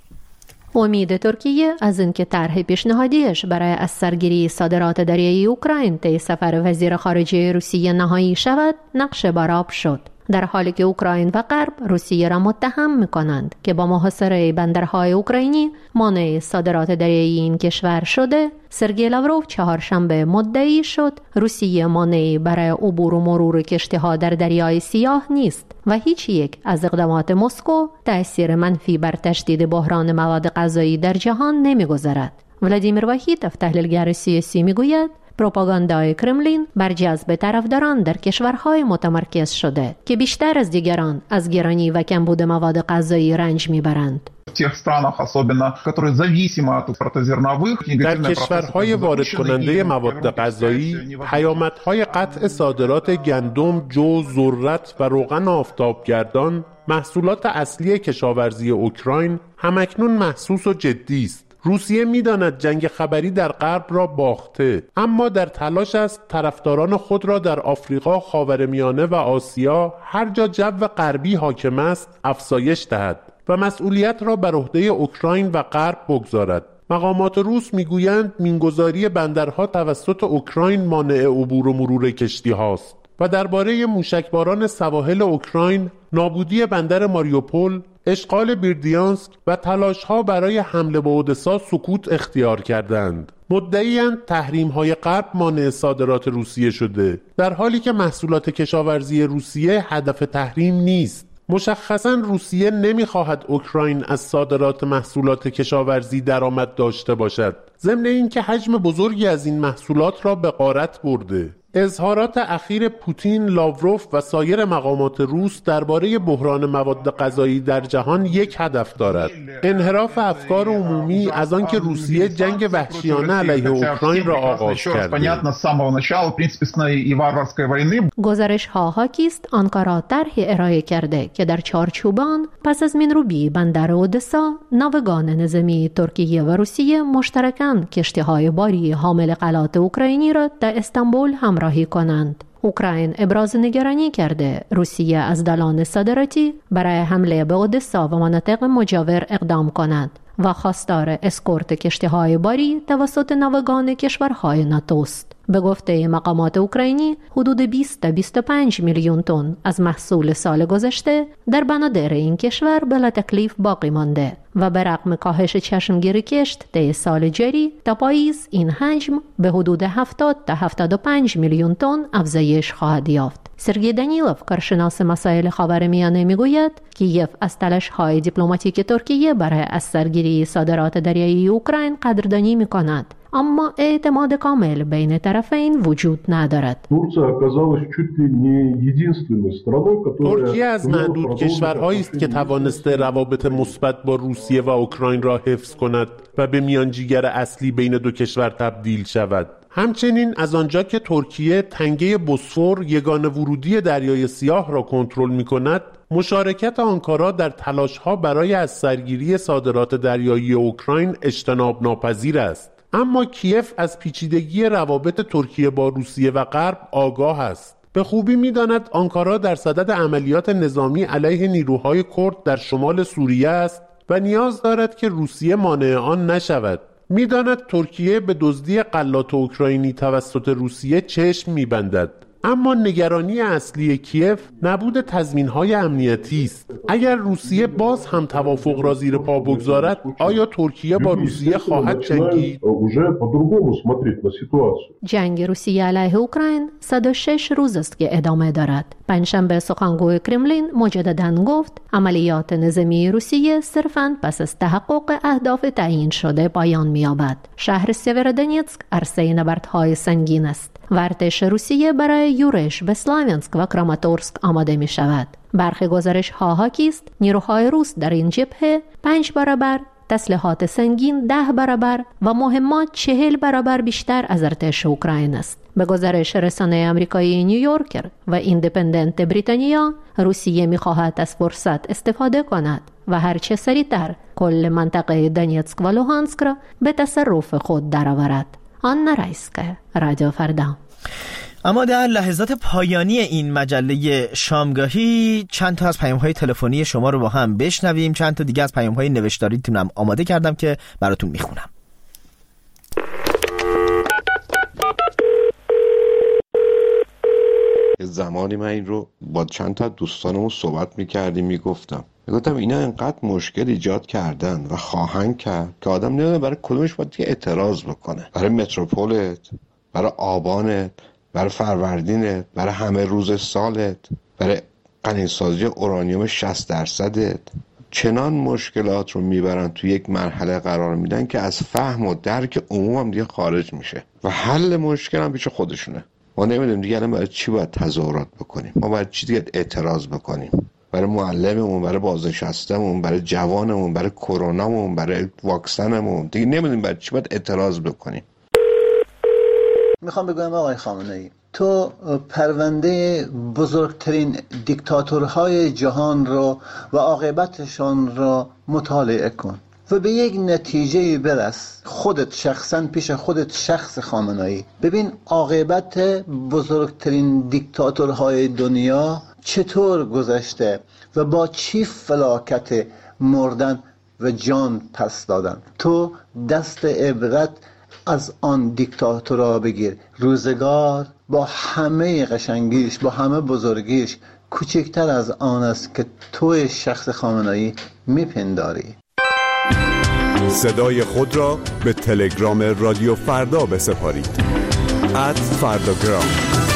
امید ترکیه از اینکه طرح پیشنهادیش برای از سرگیری صادرات دریایی اوکراین طی سفر وزیر خارجه روسیه نهایی شود نقش برآب شد، در حالی که اوکراین و غرب روسیه را متهم می‌کنند که با محاصره بندرهای اوکراینی مانع صادرات دریایی این کشور شده. سرگئی لاوروف چهارشنبه مدعی شد روسیه مانعی برای عبور و مرور کشتی‌ها در دریای سیاه نیست و هیچ یک از اقدامات مسکو تأثیر منفی بر تشدید بحران مواد غذایی در جهان نمی‌گذارد. ولادیمیر واحیدوف تحلیلگر سیاسی می‌گوید پروپاگاندای کرملین بر جذب طرفداران در کشورهای متمرکز شده که بیشتر از دیگران از گرانی و کمبود مواد غذایی رنج میبرند. در کشورهای وارد کننده مواد غذایی پیامدهای قطع صادرات گندم، جو، ذرت و روغن آفتابگردان، محصولات اصلی کشاورزی اوکراین همکنون محسوس و جدی است. روسیه می‌داند جنگ خبری در غرب را باخته، اما در تلاش است طرفداران خود را در آفریقا، خاورمیانه و آسیا هر جا جو غربی حاکم است افزایش دهد و مسئولیت را بر عهده اوکراین و غرب بگذارد. مقامات روس میگویند مینگذاری بندرها توسط اوکراین مانع عبور و مرور کشتی هاست و درباره موشکباران سواحل اوکراین، نابودی بندر ماریوپول، اشغال بیردیانسک و تلاش‌ها برای حمله به اودسا سکوت اختیار کردند. مدعی‌اند تحریم‌های غرب مانع صادرات روسیه شده، در حالی که محصولات کشاورزی روسیه هدف تحریم نیست. مشخصاً روسیه نمی‌خواهد اوکراین از صادرات محصولات کشاورزی درآمد داشته باشد، ضمن اینکه حجم بزرگی از این محصولات را به غارت برده. اظهارات اخیر پوتین، لاوروف و سایر مقامات روس درباره بحران مواد غذایی در جهان یک هدف دارد: انحراف افکار عمومی از آنکه روسیه جنگ وحشیانه علیه اوکراین را آغاز کرده. گزارش ها حاکی است آنکارا طرحی ارائه کرده که در چارچوبان پس از منروبی بندر اودسا، ناوگان نظامی ترکیه و روسیه مشترکاً کشتی‌های باری حامل غلات اوکراینی را در استانبول همراهی کنند. اوکراین ابراز نگرانی کرده روسیه از دلان صادراتی برای حمله به اودسا و مناطق مجاور اقدام کند و خواستار اسکورت کشتی‌های باری توسط ناوگان کشورهای ناتو است. به گفته مقامات اوکراینی، حدود بیست تا بیست و پنج میلیون تن از محصول سال گذشته در بنادر این کشور بلا تکلیف باقی مانده و به رغم کاهش چشمگیر کشت طی سال جاری، تا پاییز این حجم به حدود هفتاد تا هفتاد و پنج میلیون تن افزایش خواهد یافت. سرگئی دانیلوف، کارشناس مسائل خاورمیانه، میگوید کیف از تلاش‌های دیپلماتیک ترکیه برای از سرگیری صادرات دریایی اوکراین قدردانی می‌کند، اما اعتماد کامل بین طرفین وجود ندارد. ترکیه از معدود کشورهایی است که توانسته روابط مثبت با روسیه و اوکراین را حفظ کند و به میانجیگر اصلی بین دو کشور تبدیل شود. همچنین از آنجا که ترکیه تنگه بوسفور، یگانه ورودی دریای سیاه را کنترل می‌کند، مشارکت آنکارا در تلاش‌ها برای از سرگیری صادرات دریایی اوکراین اجتناب ناپذیر است. اما کیف از پیچیدگی روابط ترکیه با روسیه و غرب آگاه است. به خوبی می‌داند آنکارا در صدد عملیات نظامی علیه نیروهای کرد در شمال سوریه است و نیاز دارد که روسیه مانع آن نشود. می‌داند ترکیه به دزدی غلات اوکراینی توسط روسیه چشم می‌بندد، اما نگرانی اصلی کیف نبود تضمین‌های امنیتی است. اگر روسیه باز هم توافق را زیر پا بگذارد، آیا ترکیه با روسیه خواهد جنگید؟ جنگ روسیه علیه اوکراین صد و شش روز است که ادامه دارد. پنجشنبه سخنگوی کرملین مجدداً گفت عملیات نظامی روسیه صرفاً پس از تحقق اهداف تعیین شده پایان می‌یابد. شهر سیورودنیتسک عرصه نبردهای سنگین است و ارتش روسیه برای یورش به سلاویانسک و کراماتورسک آماده می شود. برخی گزارش ها حاکی است نیروهای روس در این جبهه پنج برابر، تسلیحات سنگین ده برابر و مهمات چهل برابر بیشتر از ارتش اوکراین است. به گزارش رسانه آمریکایی نیویورکر و ایندیپندنت بریتانیا، روسیه می خواهد از فرصت استفاده کند و هرچه سریعتر کل منطقه دونیتسک و لوهانسک را به تصرف خود درآورد. آنا رایسکه، رادیو فردا. اما در لحظات پایانی این مجله شامگاهی چند تا از پیام‌های تلفنی شما رو با هم بشنویم. چند تا دیگه از پیام‌های نوشتاریتونم آماده کردم که براتون میخونم. زمانی من این رو با چند تا دوستانمون صحبت میکردیم، میگفتم میگفتم اینا انقدر مشکل ایجاد کردن و خواهند کرد که آدم نمیدونه برای کدومش باید اعتراض بکنه. برای متروپولت، برای آبانت، برای فروردینت، برای همه روز سالت، برای غنیسازی اورانیوم شصت درصدت. چنان مشکلات رو میبرن تو یک مرحله قرار میدن که از فهم و درک عموم هم دیگه خارج میشه و حل مشکل هم پیش خودشونه. ما نمیدونیم دیگه الان برای چی باید تظاهرات بکنیم، ما برای چی دیگه اعتراض بکنیم، برای معلممون، برای بازنشستمون، برای جوانمون، برای کرونامون، برای واکسنمون، دیگه نمیدونیم برای چی باید اعتراض بکنیم. میخوام بگم آقای خامنه‌ای، تو پرونده بزرگترین دیکتاتورهای جهان را و عاقبتشان را مطالعه کن. و به یک نتیجه برس، خودت شخصا پیش خودت شخص خامنه‌ای. ببین عاقبت بزرگترین دیکتاتورهای دنیا چطور گذشته و با چی فلاکت مردن و جان پس دادن. تو دست عبرت از آن دیکتاتورها بگیر. روزگار با همه قشنگیش، با همه بزرگیش، کوچکتر از آن است که توی شخص خامنه‌ای میپنداری. صدای خود را به تلگرام رادیو فردا بسپارید. ات فرداگرام.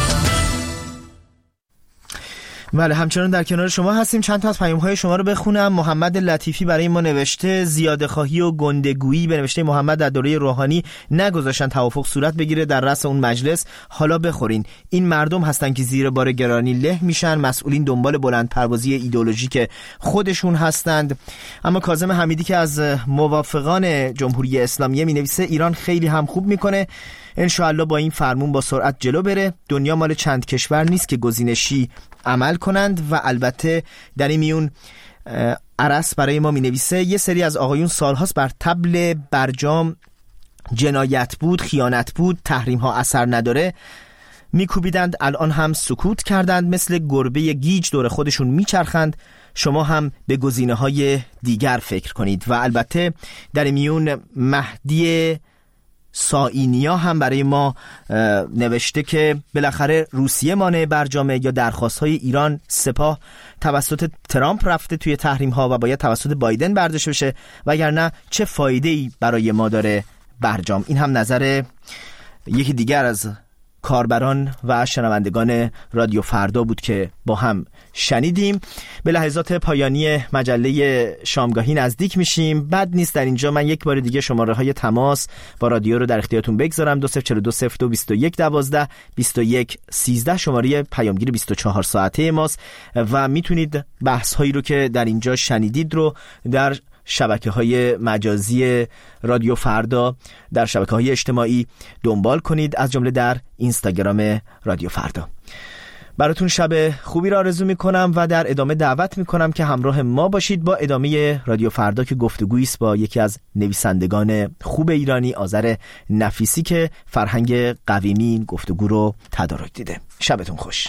بله، همچنان در کنار شما هستیم. چند تا از پیام‌های شما رو بخونم. محمد لطیفی برای ما نوشته زیاده‌خواهی و گندگویی به نوشته محمد در دوره روحانی نگذاشتن توافق صورت بگیره در رأس اون مجلس. حالا بخورین. این مردم هستن که زیر بار گرانی له میشن. مسئولین دنبال بلند پروازی ایدئولوژیک خودشون هستند. اما کاظم حمیدی که از موافقان جمهوری اسلامی می‌نویسه ایران خیلی هم خوب میکنه. انشاءالله با این فرمون با سرعت جلو بره. دنیا مال چند کشور نیست که گزینشی عمل کنند. و البته در این میون عرس برای ما می نویسه یه سری از آقایون سالهاست بر طبل برجام جنایت بود، خیانت بود، تحریم ها اثر نداره میکوبیدند، الان هم سکوت کردند، مثل گربه گیج دور خودشون میچرخند. شما هم به گزینه های دیگر فکر کنید. و البته در این میون مهدی سائینیا هم برای ما نوشته که بالاخره روسیه مانع برجامه یا درخواست‌های ایران سپاه توسط ترامپ رفته توی تحریم‌ها و باید توسط بایدن برداشته بشه، وگرنه چه فایده‌ای برای ما داره برجام. این هم نظر یکی دیگر از کاربران و شنوندگان رادیو فردا بود که با هم شنیدیم. به لحظات پایانی مجله شامگاهی نزدیک میشیم. بد نیست در اینجا من یک بار دیگه شماره های تماس با رادیو رو در اختیارتون بگذارم. دو صفر چهار دو صفر دو بیست و یک دوازده بیست و یک سیزده شماره پیامگیر بیست و چهار ساعته ماست و میتونید بحث هایی رو که در اینجا شنیدید رو در شبکه‌های مجازی رادیو فردا، در شبکه‌های اجتماعی دنبال کنید، از جمله در اینستاگرام رادیو فردا. براتون شب خوبی را آرزو میکنم و در ادامه دعوت میکنم که همراه ما باشید با ادامه رادیو فردا که گفتگویی است با یکی از نویسندگان خوب ایرانی، آذر نفیسی، که فرهنگ قویمی این گفتگو رو تدارک دیده. شبتون خوش.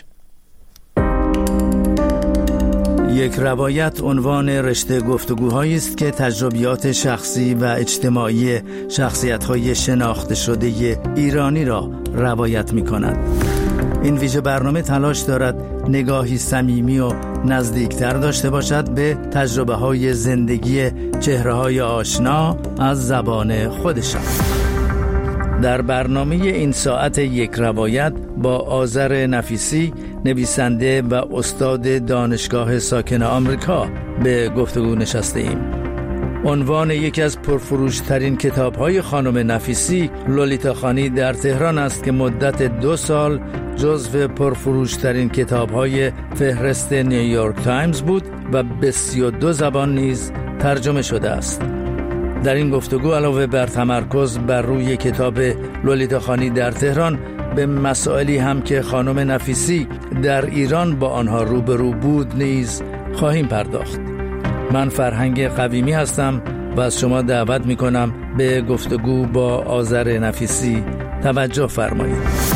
یک روایت عنوان رشته گفتگوهایی است که تجربیات شخصی و اجتماعی شخصیت‌های شناخته شده ایرانی را روایت می‌کند. این ویژه برنامه تلاش دارد نگاهی صمیمی و نزدیکتر داشته باشد به تجربه‌های زندگی چهره‌های آشنا از زبان خودشان. در برنامه این ساعت یک روایت با آذر نفیسی، نویسنده و استاد دانشگاه ساکن آمریکا، به گفتگو نشسته ایم. عنوان یکی از پرفروشترین کتاب‌های خانم نفیسی، لولیتا خانی در تهران است که مدت دو سال جزو پرفروشترین کتاب‌های فهرست نیویورک تایمز بود و به سی و دو زبان نیز ترجمه شده است. در این گفتگو علاوه بر تمرکز بر روی کتاب لولیتا خانی در تهران، به مسائلی هم که خانم نفیسی در ایران با آنها روبرو بود نیز خواهیم پرداخت. من فرهنگ قویمی هستم و از شما دعوت می کنم به گفتگو با آذر نفیسی توجه فرمایید.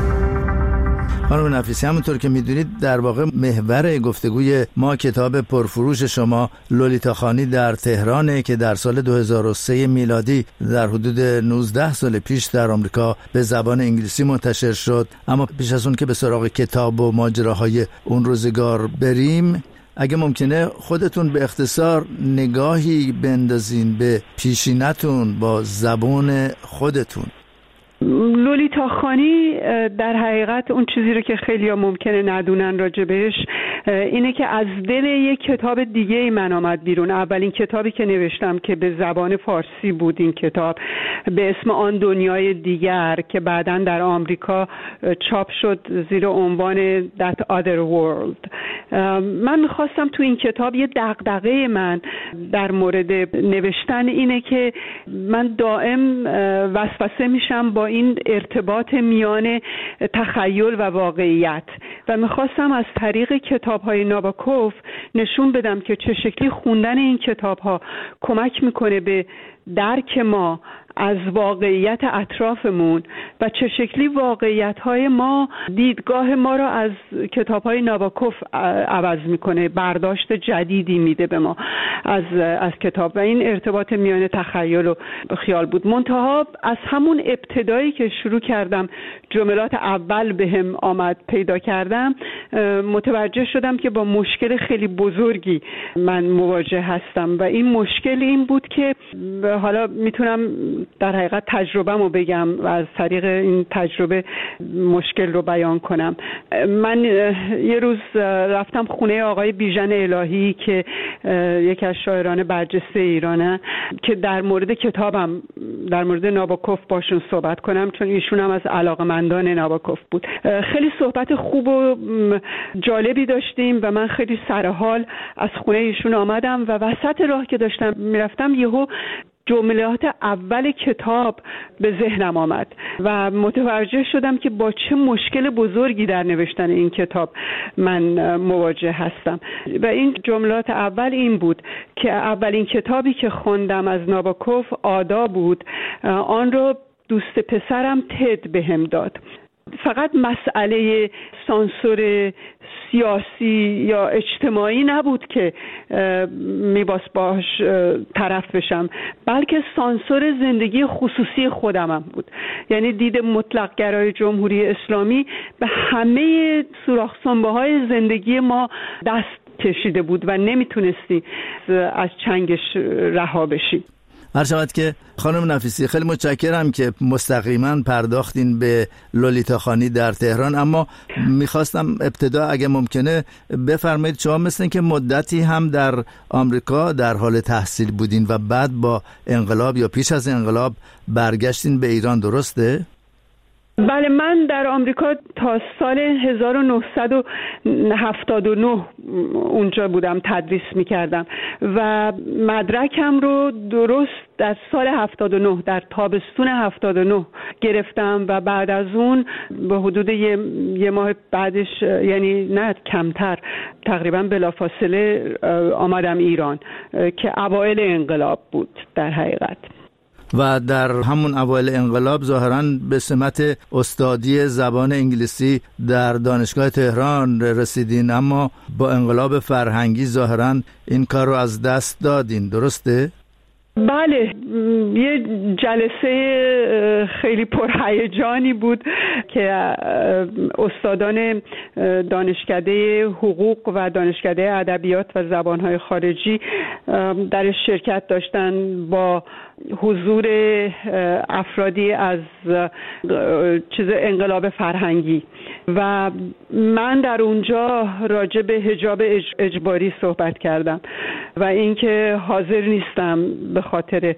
خانم نفیسی، همونطور که میدونید در واقع محور گفتگوی ما کتاب پرفروش شما لولیتا خانی در تهرانه که در سال دو هزار و سه میلادی در حدود نوزده سال پیش در آمریکا به زبان انگلیسی منتشر شد. اما پیش از اون که به سراغ کتاب و ماجراهای اون روزگار بریم، اگه ممکنه خودتون به اختصار نگاهی بندازین به پیشینتون با زبان خودتون. لولیتا خانی در حقیقت اون چیزی رو که خیلی ها ممکنه ندونن راجبش اینه که از دل یک کتاب دیگه ای من آمد بیرون. اولین کتابی که نوشتم که به زبان فارسی بود این کتاب به اسم آن دنیای دیگر که بعداً در آمریکا چاپ شد زیر عنوان That Other World. من میخواستم تو این کتاب یه دغدغه من در مورد نوشتن اینه که من دائم وسوسه میشم با این ارتباط میان تخیل و واقعیت و میخواستم از طریق کتاب‌های ناباکوف نشون بدم که چه شکلی خوندن این کتاب‌ها کمک میکنه به درک ما از واقعیت اطرافمون و چه شکلی واقعیت‌های ما دیدگاه ما را از کتاب‌های ناباکوف عوض میکنه، برداشت جدیدی میده به ما از از کتاب و این ارتباط میان تخیل و خیال بود. منتها از همون ابتدایی که شروع کردم جملات اول بهم آمد پیدا کردم متوجه شدم که با مشکل خیلی بزرگی من مواجه هستم و این مشکل این بود که حالا میتونم در حقیقت تجربه‌مو بگم و از طریق این تجربه مشکل رو بیان کنم. من یه روز رفتم خونه آقای بیژن الهی که یکی از شاعران برجسته ایرانه که در مورد کتابم در مورد ناباکوف باشون صحبت کنم چون ایشون هم از علاقه‌مندان ناباکوف بود. خیلی صحبت خوب و جالبی داشتیم و من خیلی سرحال از خونه ایشون آمدم و وسط راه که داشتم میرفتم یهو جملات اول کتاب به ذهنم آمد و متوجه شدم که با چه مشکل بزرگی در نوشتن این کتاب من مواجه هستم و این جملات اول این بود که اولین کتابی که خوندم از ناباکوف آدا بود، آن رو دوست پسرم تد بهم داد. فقط مسئله سانسور سیاسی یا اجتماعی نبود که میباس باش طرف بشم، بلکه سانسور زندگی خصوصی خودم هم بود. یعنی دید مطلق گرای جمهوری اسلامی به همه سوراخ سنبه های زندگی ما دست کشیده بود و نمیتونستی از چنگش رها بشی. هر شود که خانم نفیسی خیلی متشکرم که مستقیما پرداختین به لولیتا خانی در تهران، اما میخواستم ابتدا اگه ممکنه بفرمایید شما مثل که مدتی هم در آمریکا در حال تحصیل بودین و بعد با انقلاب یا پیش از انقلاب برگشتین به ایران، درسته؟ بله، من در آمریکا تا سال هزار و نهصد و هفتاد و نه اونجا بودم، تدریس میکردم و مدرکم رو درست در سال هفتاد و نه در تابستون هفتاد و نه گرفتم و بعد از اون به حدود یه, یه ماه بعدش، یعنی نه کمتر، تقریبا بلافاصله آمدم ایران که اوایل انقلاب بود در حقیقت. و در همون اوایل انقلاب ظاهراً به سمت استادی زبان انگلیسی در دانشگاه تهران رسیدین، اما با انقلاب فرهنگی ظاهراً این کار رو از دست دادین، درسته؟ بله، یه جلسه خیلی پرهیجانی بود که استادان دانشکده حقوق و دانشکده ادبیات و زبانهای خارجی در شرکت داشتن با حضور افرادی از چیز انقلاب فرهنگی و من در اونجا راجع به حجاب اجباری صحبت کردم و اینکه حاضر نیستم به خاطر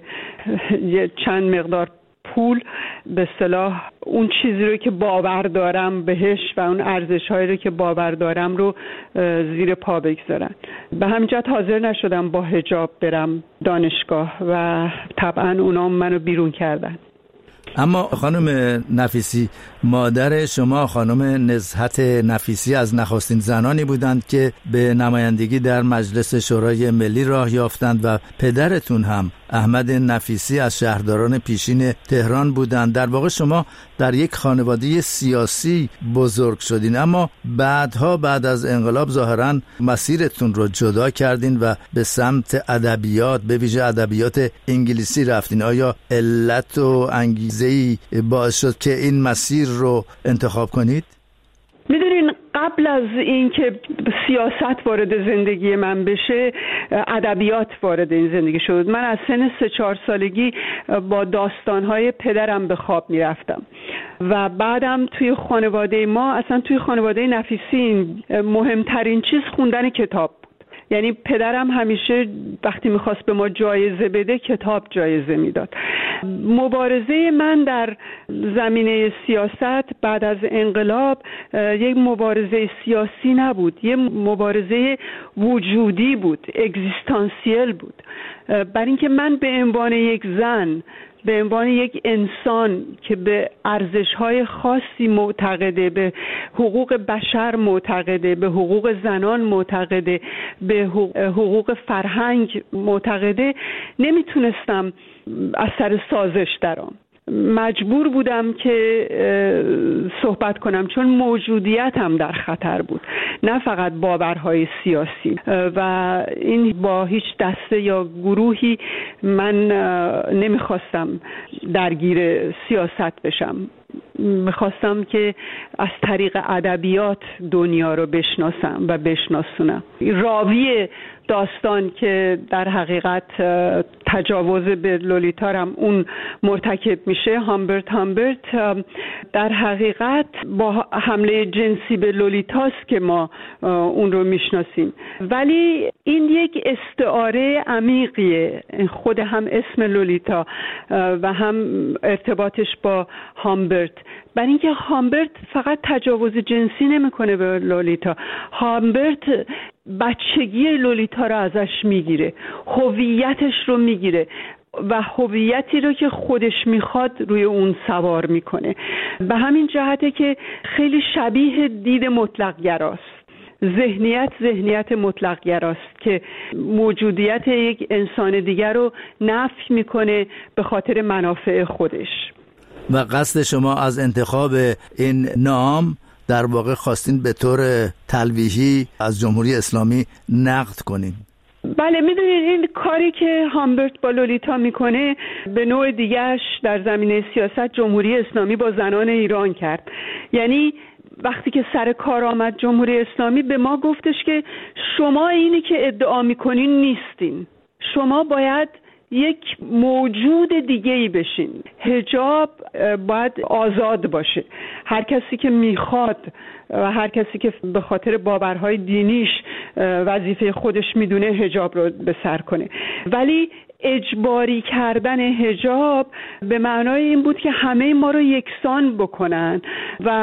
چند مقدار پول به اصطلاح اون چیزی رو که باور دارم بهش و اون ارزش‌هایی رو که باور دارم رو زیر پا بگذارن. به همین جهت حاضر نشدم با حجاب برم دانشگاه و طبعا اونا منو بیرون کردن. اما خانم نفیسی، مادر شما خانم نزهت نفیسی از نخستین زنانی بودند که به نمایندگی در مجلس شورای ملی راه یافتند و پدرتون هم احمد نفیسی از شهرداران پیشین تهران بودند. در واقع شما در یک خانواده سیاسی بزرگ شدین، اما بعدها بعد از انقلاب ظاهراً مسیرتون رو جدا کردین و به سمت ادبیات، به ویژه ادبیات انگلیسی رفتین. آیا علت و انگیزه‌ای باعث شد که این مسیر رو انتخاب کنید؟ میدونین قبل از اینکه سیاست وارد زندگی من بشه، ادبیات وارد این زندگی شد. من از سن سه چهار سالگی با داستانهای پدرم به خواب میرفتم و بعدم توی خانواده ما، اصلا توی خانواده نفیسی، مهمترین چیز خوندن کتاب بود. یعنی پدرم همیشه وقتی میخواست به ما جایزه بده کتاب جایزه میداد. مبارزه من در زمینه سیاست بعد از انقلاب یک مبارزه سیاسی نبود، یک مبارزه وجودی بود، اگزیستانسیل بود. برای اینکه من به عنوان یک زن، به عنوان یک انسان که به ارزش‌های خاصی معتقده، به حقوق بشر معتقده، به حقوق زنان معتقده، به حقوق فرهنگ معتقده، نمیتونستم از سر سازش درام. مجبور بودم که صحبت کنم چون موجودیتم در خطر بود، نه فقط باورهای سیاسی. و این با هیچ دسته یا گروهی من نمیخواستم درگیر سیاست بشم. میخواستم که از طریق ادبیات دنیا رو بشناسم و بشناسونم. راوی داستان که در حقیقت تجاوز به لولیتا هم اون مرتکب میشه، هامبرت هامبرت، در حقیقت با حمله جنسی به لولیتاست که ما اون رو میشناسیم، ولی این یک استعاره عمیقیه، خود هم اسم لولیتا و هم ارتباطش با هامبرت. برای اینکه هامبرت فقط تجاوز جنسی نمیکنه به لولیتا، هامبرت بچگی لولیتا رو ازش میگیره، هویتش رو میگیره و هویتی رو که خودش میخواد روی اون سوار میکنه. به همین جهته که خیلی شبیه دید مطلق گراست. ذهنیت ذهنیت مطلق گراست که موجودیت یک انسان دیگر رو نفی میکنه به خاطر منافع خودش. و قصد شما از انتخاب این نام در واقع خواستین به طور تلویحی از جمهوری اسلامی نقد کنین؟ بله، میدونید این کاری که هامبرت با لولیتا میکنه به نوع دیگهش در زمینه سیاست جمهوری اسلامی با زنان ایران کرد. یعنی وقتی که سر کار آمد جمهوری اسلامی به ما گفتش که شما اینی که ادعا میکنین نیستین، شما باید یک موجود دیگه‌ای بشین. حجاب باید آزاد باشه، هر کسی که میخواد و هر کسی که به خاطر باورهای دینیش وظیفه خودش میدونه حجاب رو به سر کنه، ولی اجباری کردن حجاب به معنای این بود که همه ما رو یکسان بکنن و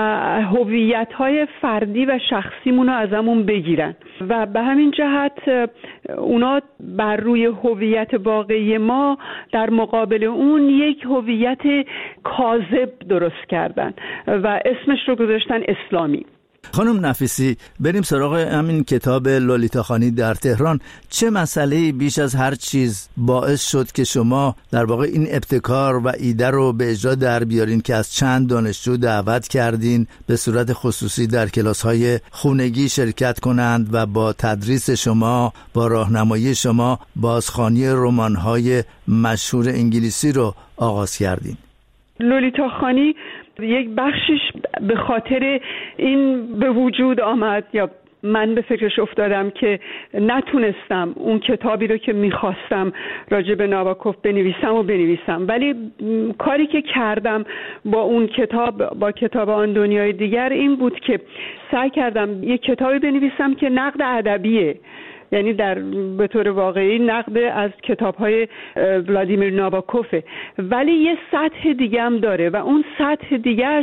هویت‌های فردی و شخصیمون رو ازمون بگیرن و به همین جهت اونا بر روی هویت واقعی ما در مقابل اون یک هویت کاذب درست کردن و اسمش رو گذاشتن اسلامی. خانم نفیسی، بریم سراغ همین کتاب لولیتا خانی در تهران. چه مسئله‌ای بیش از هر چیز باعث شد که شما در واقع این ابتکار و ایده رو به اجرا در بیارین که از چند دانشجو دعوت کردین به صورت خصوصی در کلاس‌های خونگی شرکت کنند و با تدریس شما، با راهنمایی شما بازخوانی رمان‌های مشهور انگلیسی رو آغاز کردین؟ لولیتا خانی یک بخشش به خاطر این به وجود آمد یا من به فکرش افتادم که نتونستم اون کتابی رو که میخواستم راجع به ناباکوف بنویسم و بنویسم، ولی کاری که کردم با اون کتاب، با کتاب آن دنیای دیگر، این بود که سعی کردم یک کتابی بنویسم که نقد ادبیه، یعنی در به طور واقعی نقد از کتاب‌های ولادیمیر ناباکوفه، ولی یه سطح دیگه هم داره و اون سطح دیگهش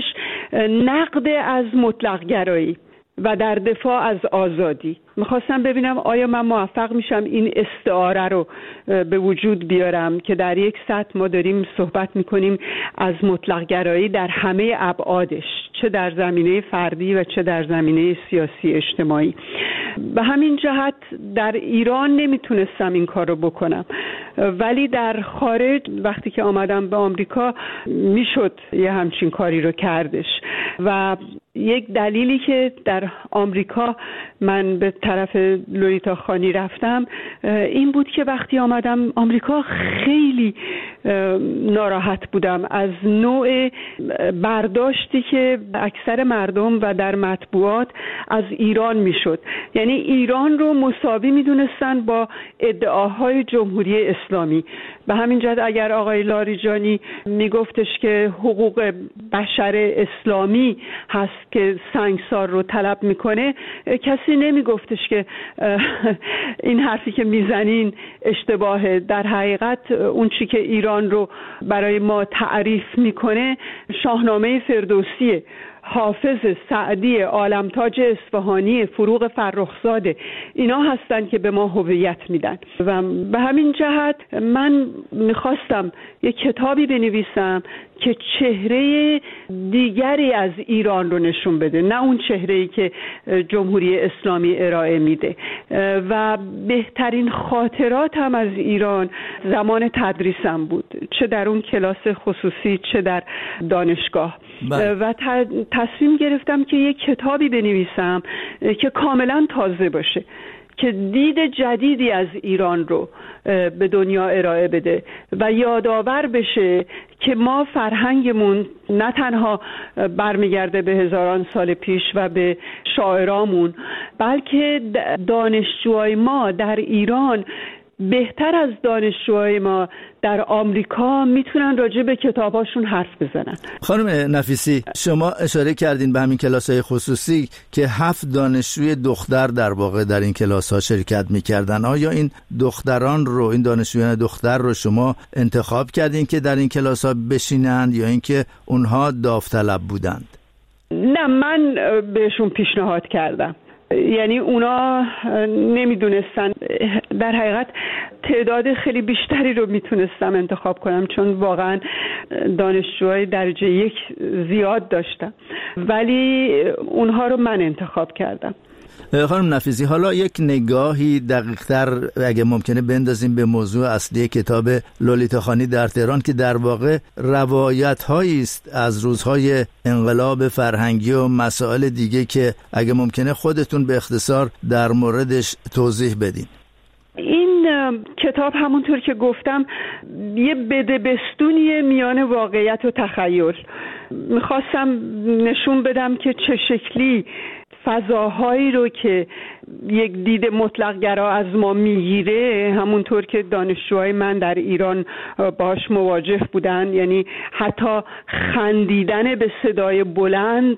نقد از مطلق گرایی و در دفاع از آزادی. میخواستم ببینم آیا من موفق میشم این استعاره رو به وجود بیارم که در یک سطح ما داریم صحبت میکنیم از مطلق گرایی در همه ابعادش، چه در زمینه فردی و چه در زمینه سیاسی اجتماعی. به همین جهت در ایران نمیتونستم این کار رو بکنم، ولی در خارج وقتی که آمدم به آمریکا میشد یه همچین کاری رو کردش. و یک دلیلی که در آمریکا من به طرف لولیتا خانی رفتم این بود که وقتی آمدم آمریکا خیلی ناراحت بودم از نوع برداشتی که اکثر مردم و در مطبوعات از ایران میشد. یعنی ایران رو مساوی میدونستن با ادعاهای جمهوری اسلامی. به همین جهت اگر آقای لاریجانی میگفتش که حقوق بشر اسلامی هست که سنگسار رو طلب میکنه، کسی نمیگفتش که این حرفی که میزنین اشتباهه. در حقیقت اون چی که ایران رو برای ما تعریف میکنه شاهنامه فردوسیه، حافظ، سعدی، عالمتاج اصفهانی، فروغ فرخزاده، اینا هستن که به ما هویت میدن. و به همین جهت من میخواستم یک کتابی بنویسم که چهره دیگری از ایران رو نشون بده، نه اون چهره‌ای که جمهوری اسلامی ارائه میده. و بهترین خاطراتم از ایران زمان تدریسم بود، چه در اون کلاس خصوصی چه در دانشگاه. بله. و تصمیم گرفتم که یک کتابی بنویسم که کاملا تازه باشه، که دید جدیدی از ایران رو به دنیا ارائه بده و یادآور بشه که ما فرهنگمون نه تنها برمیگرده به هزاران سال پیش و به شاعرامون، بلکه دانشجوهای ما در ایران بهتر از دانشجوهای ما در آمریکا میتونن راجع به کتاباشون حرف بزنن. خانم نفیسی، شما اشاره کردین به همین کلاس‌های خصوصی که هفت دانشجوی دختر در واقع در این کلاس‌ها شرکت میکردن. آیا این دختران رو، این دانشجویان دختر رو شما انتخاب کردین که در این کلاس‌ها بشینند یا اینکه اونها داوطلب بودند؟ نه، من بهشون پیشنهاد کردم. یعنی اونا نمیدونستن. در حقیقت تعداد خیلی بیشتری رو میتونستم انتخاب کنم، چون واقعا دانشجوهای درجه یک زیاد داشتم، ولی اونها رو من انتخاب کردم. خانم نفیسی، حالا یک نگاهی دقیق‌تر اگه ممکنه بندازیم به موضوع اصلی کتاب لولیتا خانی در تهران که در واقع روایت‌هایی است از روزهای انقلاب فرهنگی و مسائل دیگه که اگه ممکنه خودتون به اختصار در موردش توضیح بدین. این کتاب همونطور که گفتم یه بدبستونیه میان واقعیت و تخیل. میخواستم نشون بدم که چه شکلی فضاهایی رو که یک دید مطلق گرا از ما میگیره، همونطور که دانشجوهای من در ایران باش مواجه بودن، یعنی حتی خندیدن به صدای بلند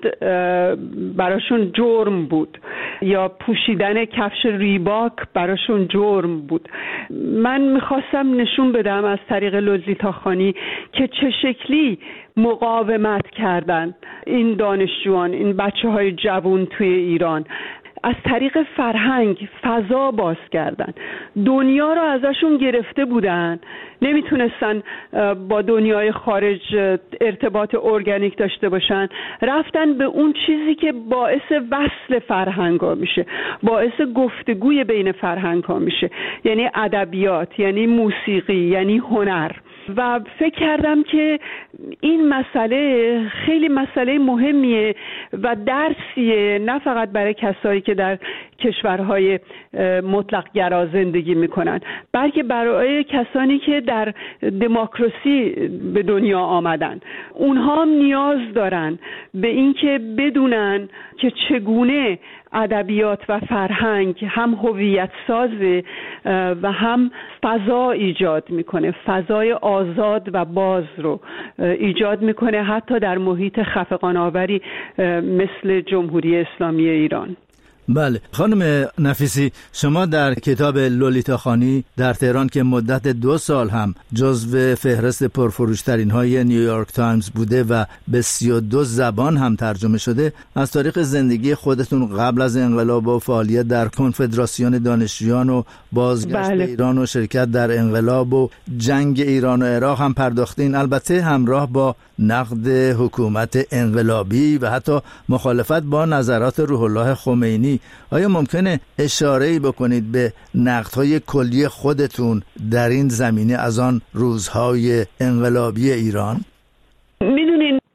براشون جرم بود یا پوشیدن کفش ریباک براشون جرم بود. من میخواستم نشون بدم از طریق لولیتا خانی که چه شکلی مقاومت کردن این دانشجویان، این بچه های جوان توی ایران، از طریق فرهنگ فضا باز کردن. دنیا رو ازشون گرفته بودن، نمیتونستن با دنیای خارج ارتباط ارگانیک داشته باشن، رفتن به اون چیزی که باعث وصل فرهنگ ها میشه، باعث گفتگوی بین فرهنگ ها میشه، یعنی ادبیات، یعنی موسیقی، یعنی هنر. و فکر کردم که این مسئله خیلی مسئله مهمیه و درسیه، نه فقط برای کسایی که در کشورهای مطلق گرا زندگی میکنن، بلکه برای کسانی که در دموکراسی به دنیا آمدن. اونها هم نیاز دارن به این که بدونن که چگونه ادبیات و فرهنگ هم هویت سازه و هم فضا ایجاد میکنه، فضای آزاد و باز رو ایجاد میکنه، حتی در محیط خفقان‌آوری مثل جمهوری اسلامی ایران. بله خانم نفیسی، شما در کتاب لولیتا خانی در تهران که مدت دو سال هم جزو فهرست پرفروشترین های نیویورک تایمز بوده و به سی و دو زبان هم ترجمه شده، از تاریخ زندگی خودتون قبل از انقلاب و فعالیت در کنفدراسیون دانشجویان و بازگشت بله. ایران و شرکت در انقلاب و جنگ ایران و عراق هم پرداختین، البته همراه با نقد حکومت انقلابی و حتی مخالفت با نظرات روح الله خمینی. آیا ممکنه اشاره‌ای بکنید به نقدهای کلی خودتون در این زمینه از آن روزهای انقلابی ایران؟ میدونین یکی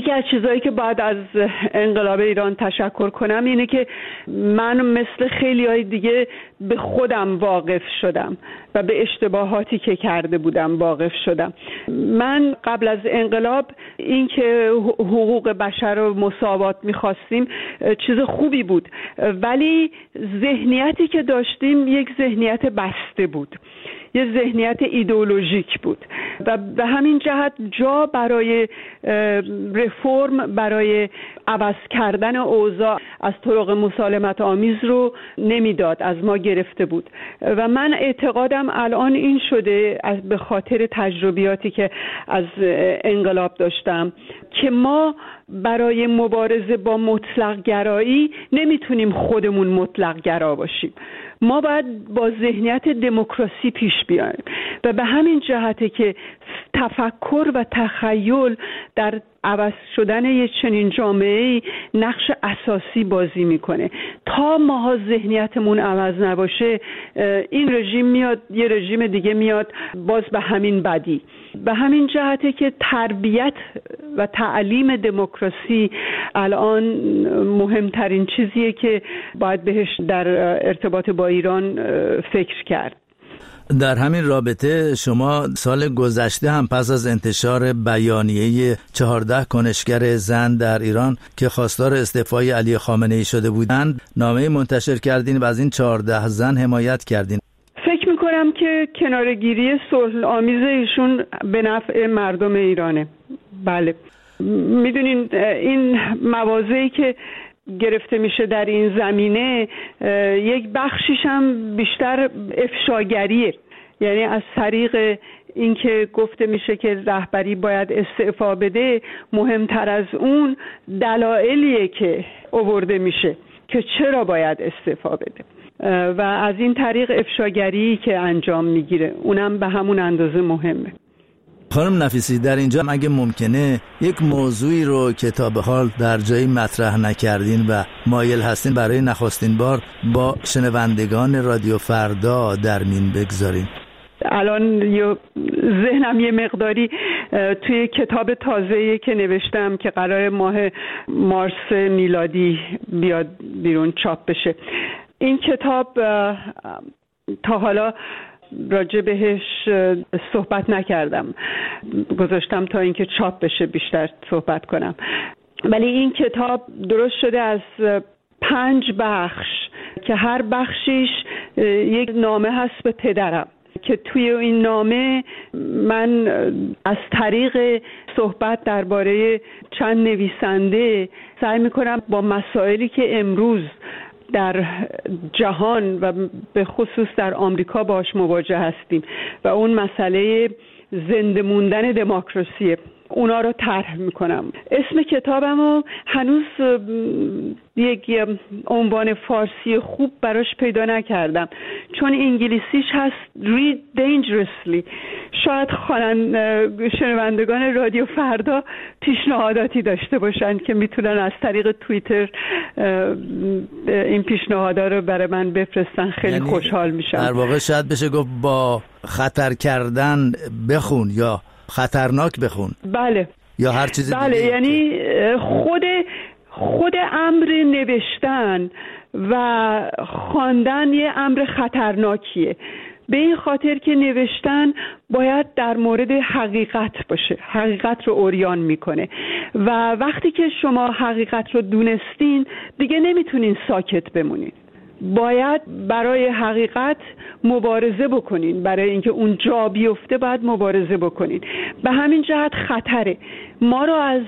یکی از چیزهایی که بعد از انقلاب ایران تشکر کنم اینه که من مثل خیلی های دیگه به خودم واقف شدم و به اشتباهاتی که کرده بودم واقف شدم. من قبل از انقلاب این که حقوق بشر و مساوات میخواستیم چیز خوبی بود، ولی ذهنیتی که داشتیم یک ذهنیت بسته بود، یه ذهنیت ایدئولوژیک بود و به همین جهت جا برای رفرم، برای عوض کردن اوضاع از طرق مسالمت آمیز رو نمیداد، از ما گرفته بود. و من اعتقادم الان این شده به خاطر تجربیاتی که از انقلاب داشتم که ما برای مبارزه با مطلق گرایی نمیتونیم خودمون مطلق گرا باشیم، ما باید با ذهنیت دموکراسی پیش بیایم و به همین جهته که تفکر و تخیل در عوض شدن یک چنین جامعه‌ای نقش اساسی بازی میکنه. تا ما ذهنیتمون عوض نباشه این رژیم میاد، یه رژیم دیگه میاد باز به همین بدی. به همین جهته که تربیت و تعلیم دموکراسی الان مهمترین چیزیه که باید بهش در ارتباط با ایران فکر کرد. در همین رابطه شما سال گذشته هم پس از انتشار بیانیه چهارده کنشگر زن در ایران که خواستار استعفای علی خامنه‌ای شده بودند نامه منتشر کردین و از این چهارده زن حمایت کردین. فکر میکنم که کناره‌گیری صلح آمیز ایشون به نفع مردم ایرانه. بله، میدونین این مواضعی که گرفته میشه در این زمینه یک بخشیش هم بیشتر افشاگریه، یعنی از طریق اینکه گفته میشه که رهبری باید استعفا بده، مهمتر از اون دلایلیه که آورده میشه که چرا باید استعفا بده و از این طریق افشاگری که انجام میگیره اونم به همون اندازه مهمه. خانم نفیسی، در اینجا اگه ممکنه یک موضوعی رو که تا به حال در جایی مطرح نکردین و مایل هستین برای نخستین بار با شنوندگان رادیو فردا در میون بگذارین. الان ذهنم یه مقداری توی کتاب تازه‌ای که نوشتم که قرار ماه مارس میلادی بیاد بیرون چاپ بشه. این کتاب تا حالا راجع بهش صحبت نکردم، گذاشتم تا اینکه چاپ بشه بیشتر صحبت کنم. ولی این کتاب درست شده از پنج بخش که هر بخشیش یک نامه هست به پدرم که توی این نامه من از طریق صحبت درباره چند نویسنده سعی میکنم با مسائلی که امروز در جهان و به خصوص در آمریکا باش مواجه هستیم و اون مسئله زنده موندن دموکراسی، اونا رو طرح میکنم. اسم کتابمو هنوز یک عنوان فارسی خوب براش پیدا نکردم چون انگلیسیش هست Read Dangerously. شاید خوانند شنوندگان رادیو فردا پیشنهاداتی داشته باشن که میتونن از طریق توییتر این پیشنهادا رو برای من بفرستن، خیلی یعنی خوشحال میشم. در واقع شاید بشه گفت با خطر کردن بخون یا خطرناک بخون. بله. یا هر چیزی بله دیگه. یعنی خود خود امر نوشتن و خواندن یه امر خطرناکیه، به این خاطر که نوشتن باید در مورد حقیقت باشه، حقیقت رو عریان میکنه و وقتی که شما حقیقت رو دونستین دیگه نمیتونین ساکت بمونین، باید برای حقیقت مبارزه بکنین، برای اینکه اون جا بیفته باید مبارزه بکنین. به همین جهت خطره، ما رو از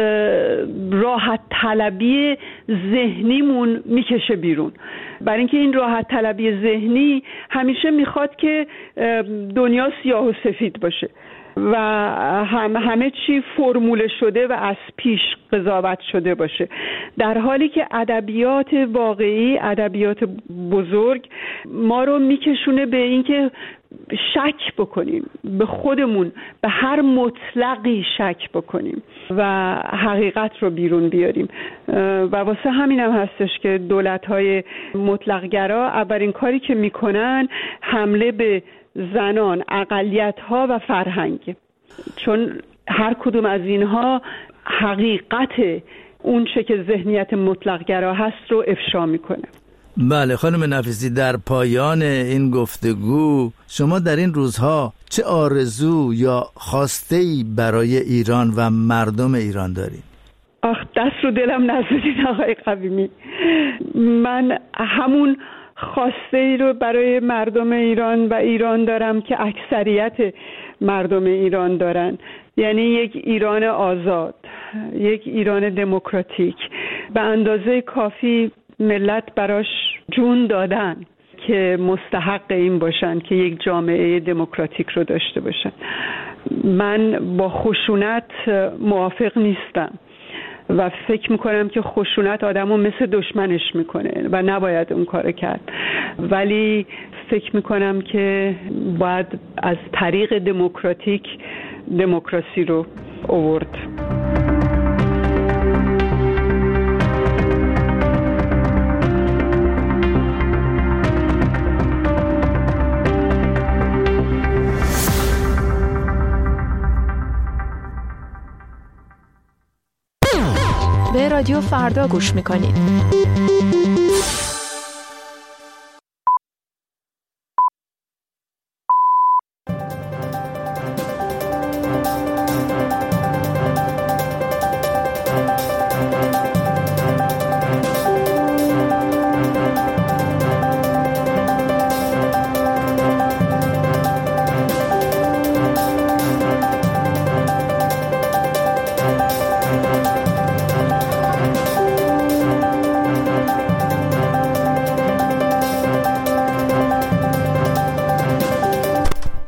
راحت طلبی ذهنیمون میکشه بیرون، برای اینکه این راحت طلبی ذهنی همیشه میخواد که دنیا سیاه و سفید باشه و هم همه چی فرموله شده و از پیش قضاوت شده باشه، در حالی که ادبیات واقعی، ادبیات بزرگ ما رو میکشونه به اینکه شک بکنیم به خودمون، به هر مطلقی شک بکنیم و حقیقت رو بیرون بیاریم. و واسه همینم هستش که دولت‌های مطلق‌گرا اولین کاری که میکنن حمله به زنان، اقلیت‌ها و فرهنگ، چون هر کدوم از اینها حقیقت اون چه که ذهنیت مطلق‌گرا هست رو افشا میکنه. بله خانم نفیسی، در پایان این گفتگو شما در این روزها چه آرزو یا خواسته‌ای برای ایران و مردم ایران دارید؟ آخ دست رو دلم نزدید آقای قویمی. من همون خواسته ای رو برای مردم ایران و ایران دارم که اکثریت مردم ایران دارن، یعنی یک ایران آزاد، یک ایران دموکراتیک. به اندازه کافی ملت براش جون دادن که مستحق این باشن که یک جامعه دموکراتیک رو داشته باشن. من با خشونت موافق نیستم و فکر میکنم که خشونت آدمو مثل دشمنش میکنه و نباید اون کار کرد، ولی فکر میکنم که باید از طریق دموکراتیک دموکراسی رو آورد. به رادیو فردا گوش میکنید.